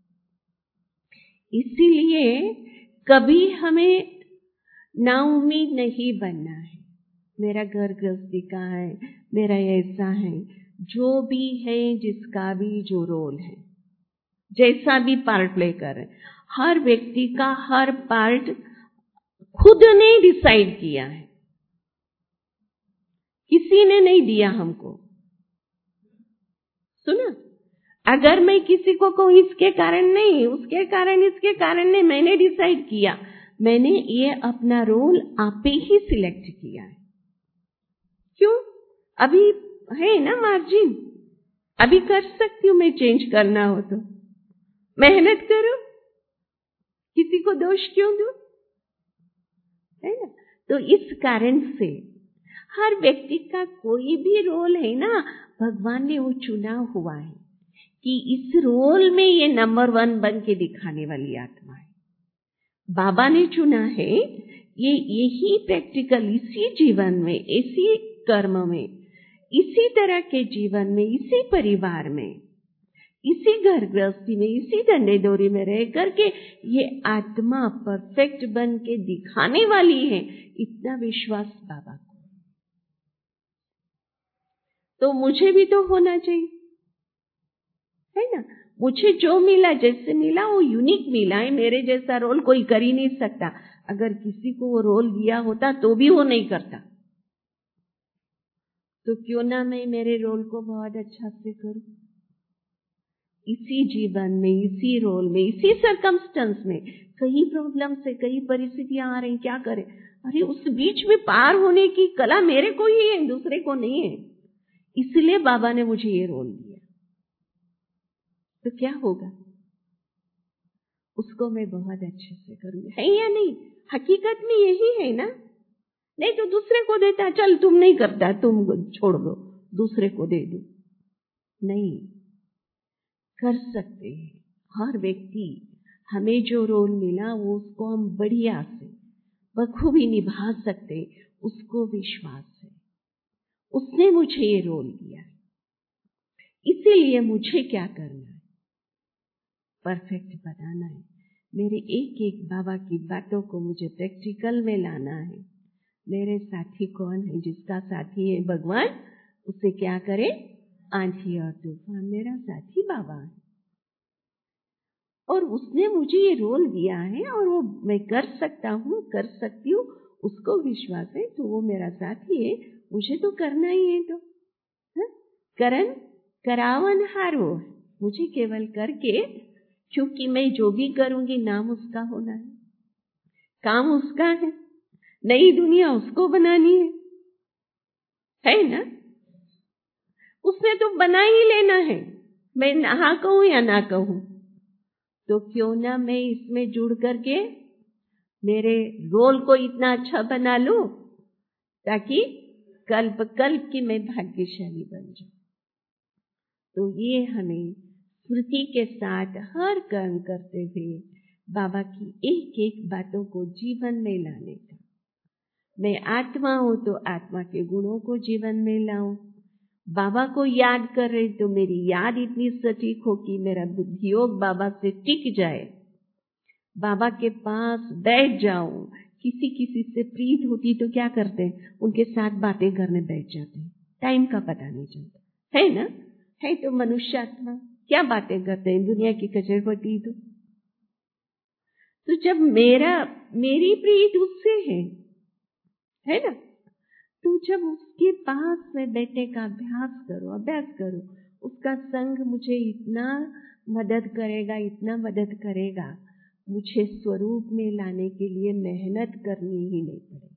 इसीलिए कभी हमें नाउम्मीद नहीं बनना है। मेरा घर गृहस्थी का है, मेरा ऐसा है, जो भी है, जिसका भी जो रोल है, जैसा भी पार्ट प्ले कर रहे, हर व्यक्ति का हर पार्ट खुद ने डिसाइड किया है, किसी ने नहीं दिया हमको। सुना, अगर मैं किसी को कहूं इसके कारण नहीं, उसके कारण, इसके कारण नहीं, मैंने डिसाइड किया, मैंने ये अपना रोल आप ही सिलेक्ट किया है। क्यों? अभी है ना मार्जिन, अभी कर सकती हूं मैं, चेंज करना हो तो मेहनत करो, किसी को दोष क्यों दूं, है ना। तो इस कारण से हर व्यक्ति का कोई भी रोल है ना, भगवान ने वो चुना हुआ है कि इस रोल में ये नंबर 1 बन के दिखाने वाली आत्मा है। बाबा ने चुना है ये, यही प्रैक्टिकल, इसी जीवन में, इसी कर्म में, इसी तरह के जीवन में, इसी परिवार में, इसी घर गृहस्थी में, इसी डंडे डोरी में रह करके ये आत्मा परफेक्ट बन के दिखाने वाली है। इतना विश्वास बाबा को, तो मुझे भी तो होना चाहिए, है ना। मुझे जो मिला, जैसे मिला, वो यूनिक मिला है। मेरे जैसा रोल कोई कर ही नहीं सकता। अगर किसी को वो रोल दिया होता तो भी वो नहीं करता, तो क्यों ना मैं मेरे रोल को बहुत अच्छा से करूं। इसी जीवन में, इसी रोल में, इसी सर्कमस्टेंस में कई प्रॉब्लम से, कई परिस्थितियां आ रही, क्या करें। अरे उस बीच में पार होने की कला मेरे को ही है, दूसरे को नहीं है। इसलिए बाबा ने मुझे ये रोल दिया, तो क्या होगा, उसको मैं बहुत अच्छे से करूंगी, है या नहीं। हकीकत में यही है ना। नहीं तो दूसरे को देता, चल तुम नहीं करता, तुम छोड़ दो, दूसरे को दे दो। नहीं, कर सकते हैं हर व्यक्ति। हमें जो रोल मिला वो उसको हम बढ़िया से बखूबी निभा सकते, उसको विश्वास है। उसने मुझे ये रोल दिया, इसीलिए मुझे क्या करना है, परफेक्ट बनाना है। मेरे एक एक बाबा की बातों को मुझे प्रैक्टिकल में लाना है। मेरे साथी कौन है, जिसका साथी है भगवान, उसे क्या करे, आंधी और तूफान। मेरा साथी बाबा है और उसने मुझे ये रोल दिया है और वो मैं कर सकता हूँ, कर सकती हूँ, उसको विश्वास है, तो वो मेरा साथी है, मुझे तो करना ही है। तो करन करावन हारो, मुझे केवल करके, क्योंकि मैं जो भी करूंगी नाम उसका होना है, काम उसका है, नई दुनिया उसको बनानी है ना। उसने तो बना ही लेना है, मैं ना कहूं या ना कहूं। तो क्यों ना मैं इसमें जुड़ करके मेरे रोल को इतना अच्छा बना लूं ताकि कल्प कल्प की मैं भाग्यशाली बन जाऊं। तो ये हमें स्मृति के साथ हर कर्म करते हुए बाबा की एक एक बातों को जीवन में लाने का। मैं आत्मा हूं तो आत्मा के गुणों को जीवन में लाऊं। बाबा को याद कर रही तो मेरी याद इतनी सटीक हो कि मेरा बुद्धियोग बाबा से टिक जाए, बाबा के पास बैठ जाऊं। किसी किसी से प्रीत होती तो क्या करते हैं, उनके साथ बातें करने बैठ जाते हैं, टाइम का पता नहीं चलता, है ना। है तो मनुष्य आत्मा, क्या बातें करते हैं, दुनिया की कचरपट्टी। तो जब मेरी प्रीत उससे है ना, तो जब उसके पास में बैठने का अभ्यास करो, उसका संग मुझे इतना मदद करेगा, इतना मदद करेगा, मुझे स्वरूप में लाने के लिए मेहनत करनी ही नहीं पड़ेगी।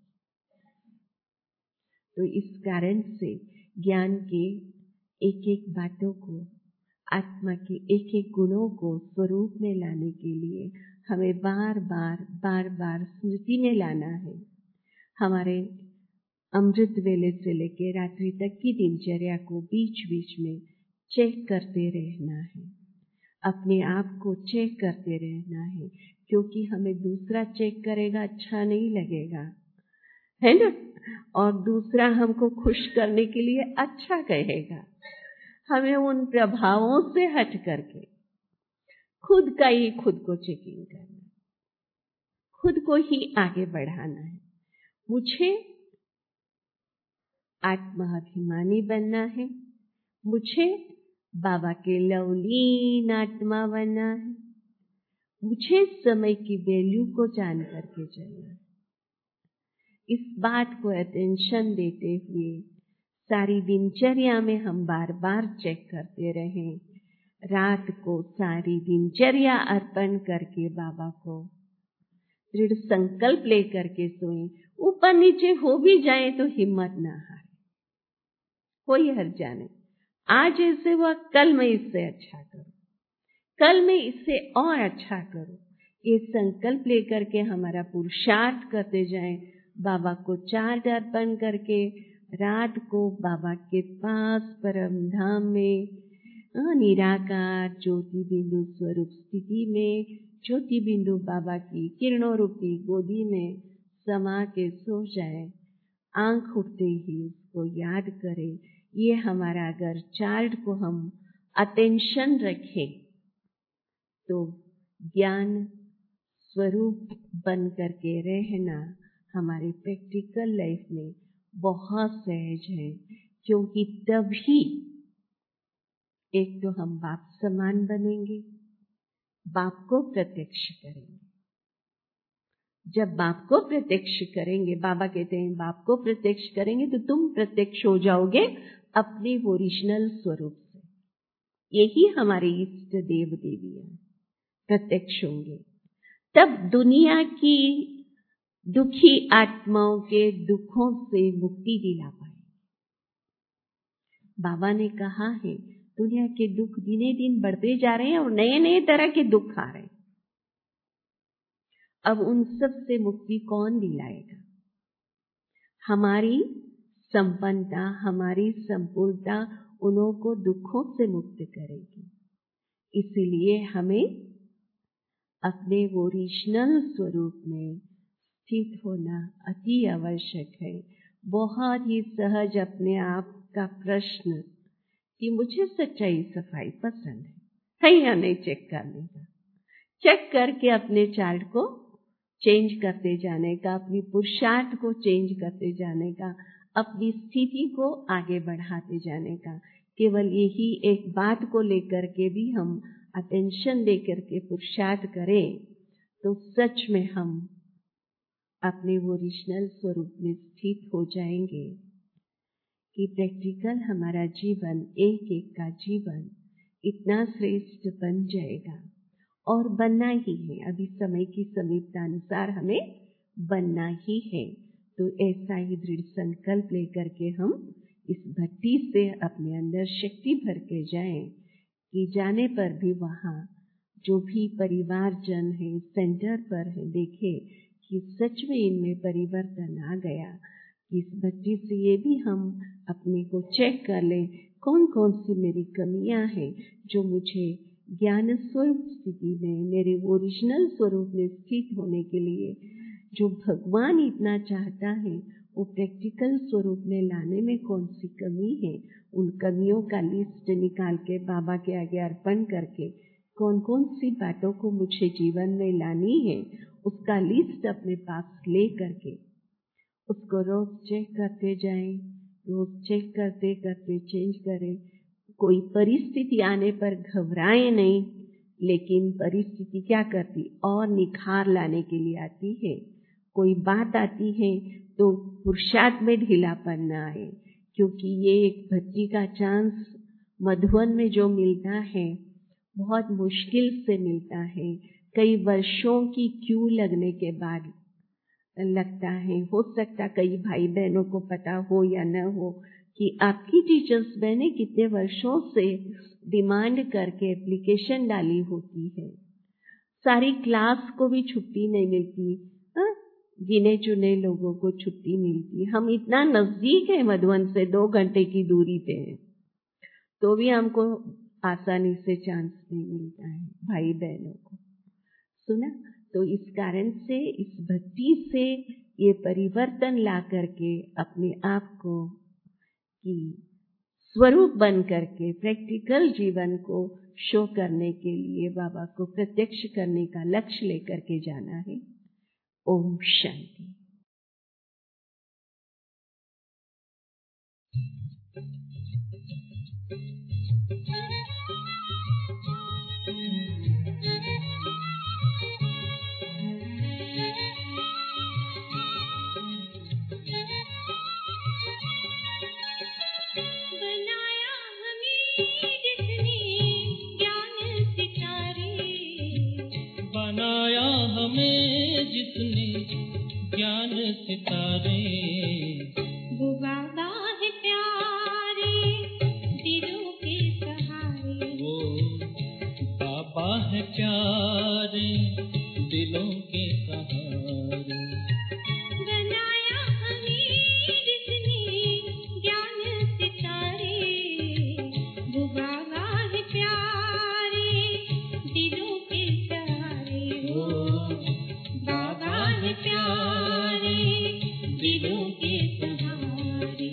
तो इस कारण से ज्ञान के एक एक बातों को, आत्मा के एक एक गुणों को स्वरूप में लाने के लिए हमें बार बार स्मृति में लाना है। हमारे अमृत वेले से लेकर रात्रि तक की दिनचर्या को बीच बीच में चेक करते रहना है, अपने आप को चेक करते रहना है, क्योंकि हमें दूसरा चेक करेगा अच्छा नहीं लगेगा, है ना, और दूसरा हमको खुश करने के लिए अच्छा कहेगा। हमें उन प्रभावों से हट करके खुद का ही खुद को चेकिंग करना है, खुद को ही आगे बढ़ाना है। मुझे आत्माभिमानी बनना है, मुझे बाबा के लवलीन आत्मा बनना है, मुझे समय की वैल्यू को जान करके चलना है। इस बात को अटेंशन देते हुए सारी दिनचर्या में हम बार बार चेक करते रहें। रात को सारी दिनचर्या अर्पण करके बाबा को दृढ़ संकल्प लेकर के सोएं। ऊपर नीचे हो भी जाए तो हिम्मत ना हारे, कोई हर्जा नहीं। आज ऐसे हुआ, कल मैं इससे अच्छा करूं, कल मैं इससे और अच्छा करूं, ये संकल्प लेकर के हमारा पुरुषार्थ करते जाएं। बाबा को चार्ज अर्पण करके रात को बाबा के पास परम धाम में निराकार ज्योति बिंदु स्वरूप स्थिति में ज्योति बिंदु बाबा की किरणों रूपी गोदी में समा के सो जाए। आंख उठते ही उसको याद करें। ये हमारा अगर चार्ट को हम अटेंशन रखें तो ज्ञान स्वरूप बन करके रहना हमारे प्रैक्टिकल लाइफ में बहुत सहज है, क्योंकि तभी एक तो हम बाप समान बनेंगे, बाप को प्रत्यक्ष करेंगे। जब बाप को प्रत्यक्ष करेंगे, बाबा कहते हैं बाप को प्रत्यक्ष करेंगे तो तुम प्रत्यक्ष हो जाओगे अपने ओरिजिनल स्वरूप से। यही हमारे इष्ट देव देवियां प्रत्यक्ष होंगे, तब दुनिया की दुखी आत्माओं के दुखों से मुक्ति दिला पाएंगे। बाबा ने कहा है दुनिया के दुख दिने दिन बढ़ते जा रहे हैं और नए नए तरह के दुख आ रहे हैं। अब उन सब से मुक्ति कौन दिलाएगा? हमारी संपन्नता, हमारी संपूर्णता उन्हों को दुखों से मुक्त करेगी। इसलिए हमें अपने ओरिजिनल स्वरूप में स्थित होना अति आवश्यक है। बहुत ही सहज अपने आप का प्रश्न कि मुझे सच्चाई सफाई पसंद है या नहीं, चेक करने का, चेक करके अपने चार्ट को चेंज करते जाने का, अपनी पुरुषार्थ को चेंज करते जाने का, अपनी स्थिति को आगे बढ़ाते जाने का। केवल यही एक बात को लेकर के भी हम अटेंशन देकर के पुरुषार्थ करें तो सच में हम अपने ओरिजिनल स्वरूप में स्थित हो जाएंगे कि प्रैक्टिकल हमारा जीवन, एक एक का जीवन इतना श्रेष्ठ बन जाएगा और बनना ही है। अभी समय की समीपता अनुसार हमें बनना ही है। तो ऐसा ही दृढ़ संकल्प लेकर के हम इस भट्टी से अपने अंदर शक्ति भर के जाएं कि जाने पर भी वहाँ जो भी परिवारजन है, सेंटर पर है, देखे कि सच में इनमें परिवर्तन आ गया। इस भट्टी से ये भी हम अपने को चेक कर लें कौन कौन सी मेरी कमियां हैं जो मुझे ज्ञान स्वरूप स्थिति में, मेरे ओरिजिनल स्वरूप में स्थित होने के लिए जो भगवान इतना चाहता है वो प्रैक्टिकल स्वरूप में लाने में कौन सी कमी है। उन कमियों का लिस्ट निकाल के बाबा के आगे अर्पण करके कौन कौन सी बातों को मुझे जीवन में लानी है उसका लिस्ट अपने पास ले करके उसको रोज चेक करते जाएं, रोज चेक करते करते चेंज करें। कोई परिस्थिति आने पर घबराए नहीं, लेकिन परिस्थिति क्या करती और निखार लाने के लिए आती है। कोई बात आती है तो पुरुषार्थ में ढीलापन न आए, क्योंकि ये एक भक्ति का चांस मधुवन में जो मिलता है बहुत मुश्किल से मिलता है। कई वर्षों की क्यू लगने के बाद लगता है, हो सकता कई भाई बहनों को पता हो या न हो कि आपकी टीचर्स बहने कितने वर्षों से डिमांड करके एप्लीकेशन डाली होती है, सारी क्लास को भी छुट्टी नहीं मिलती, गिने चुने लोगों को छुट्टी मिलती। हम इतना नजदीक है मधुबन से, 2 घंटे की दूरी पे है, तो भी हमको आसानी से चांस नहीं मिलता है भाई बहनों को। सुना? तो इस कारण से, इस भक्ति से ये परिवर्तन ला करके अपने आप को कि स्वरूप बन करके प्रैक्टिकल जीवन को शो करने के लिए बाबा को प्रत्यक्ष करने का लक्ष्य लेकर के जाना है। ओम शांति। बनाया हमें जिसने ज्ञान सितारे, वो बाबा है प्यारे दिलों के सहारे, वो बाबा है प्यारे दिलों के सहारे। बनाया हमें जिसने ज्ञान सितारे, वो बाबा है प्यारे दिलों के सहारे, वो बाबा है प्यारे दिलों के सहारे।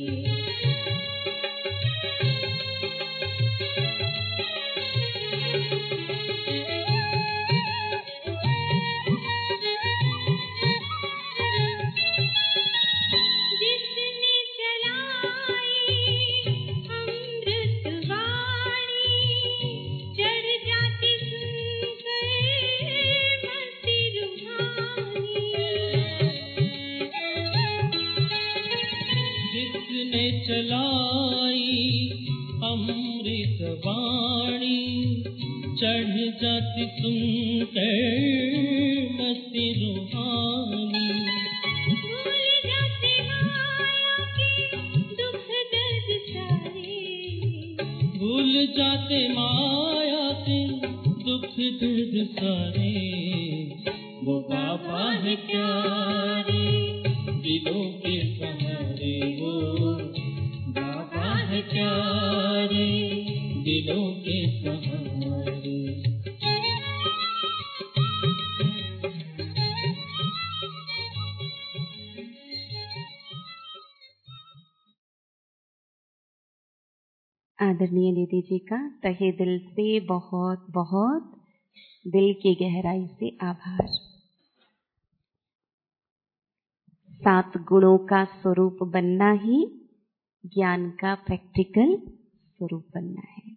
जिसने चलाई अमृत वाणी, चढ़ जाती सुनकर मस्ती रूहानी। जिसने चलाई अमृत वाणी, चढ़ जाती सुनकर मस्ती रूहानी। भूल जाते माया के दुख दर्द सारे, भूल जाते माया के दुख दर्द सारे, वो बाबा है प्यारे दिलों के सहारे, वो बाबा है प्यारे दिलों के सहारे। आदरणीय दीदी जी का तहे दिल से बहुत बहुत दिल की गहराई से आभार। 7 गुणों का स्वरूप बनना ही ज्ञान का प्रैक्टिकल स्वरूप बनना है।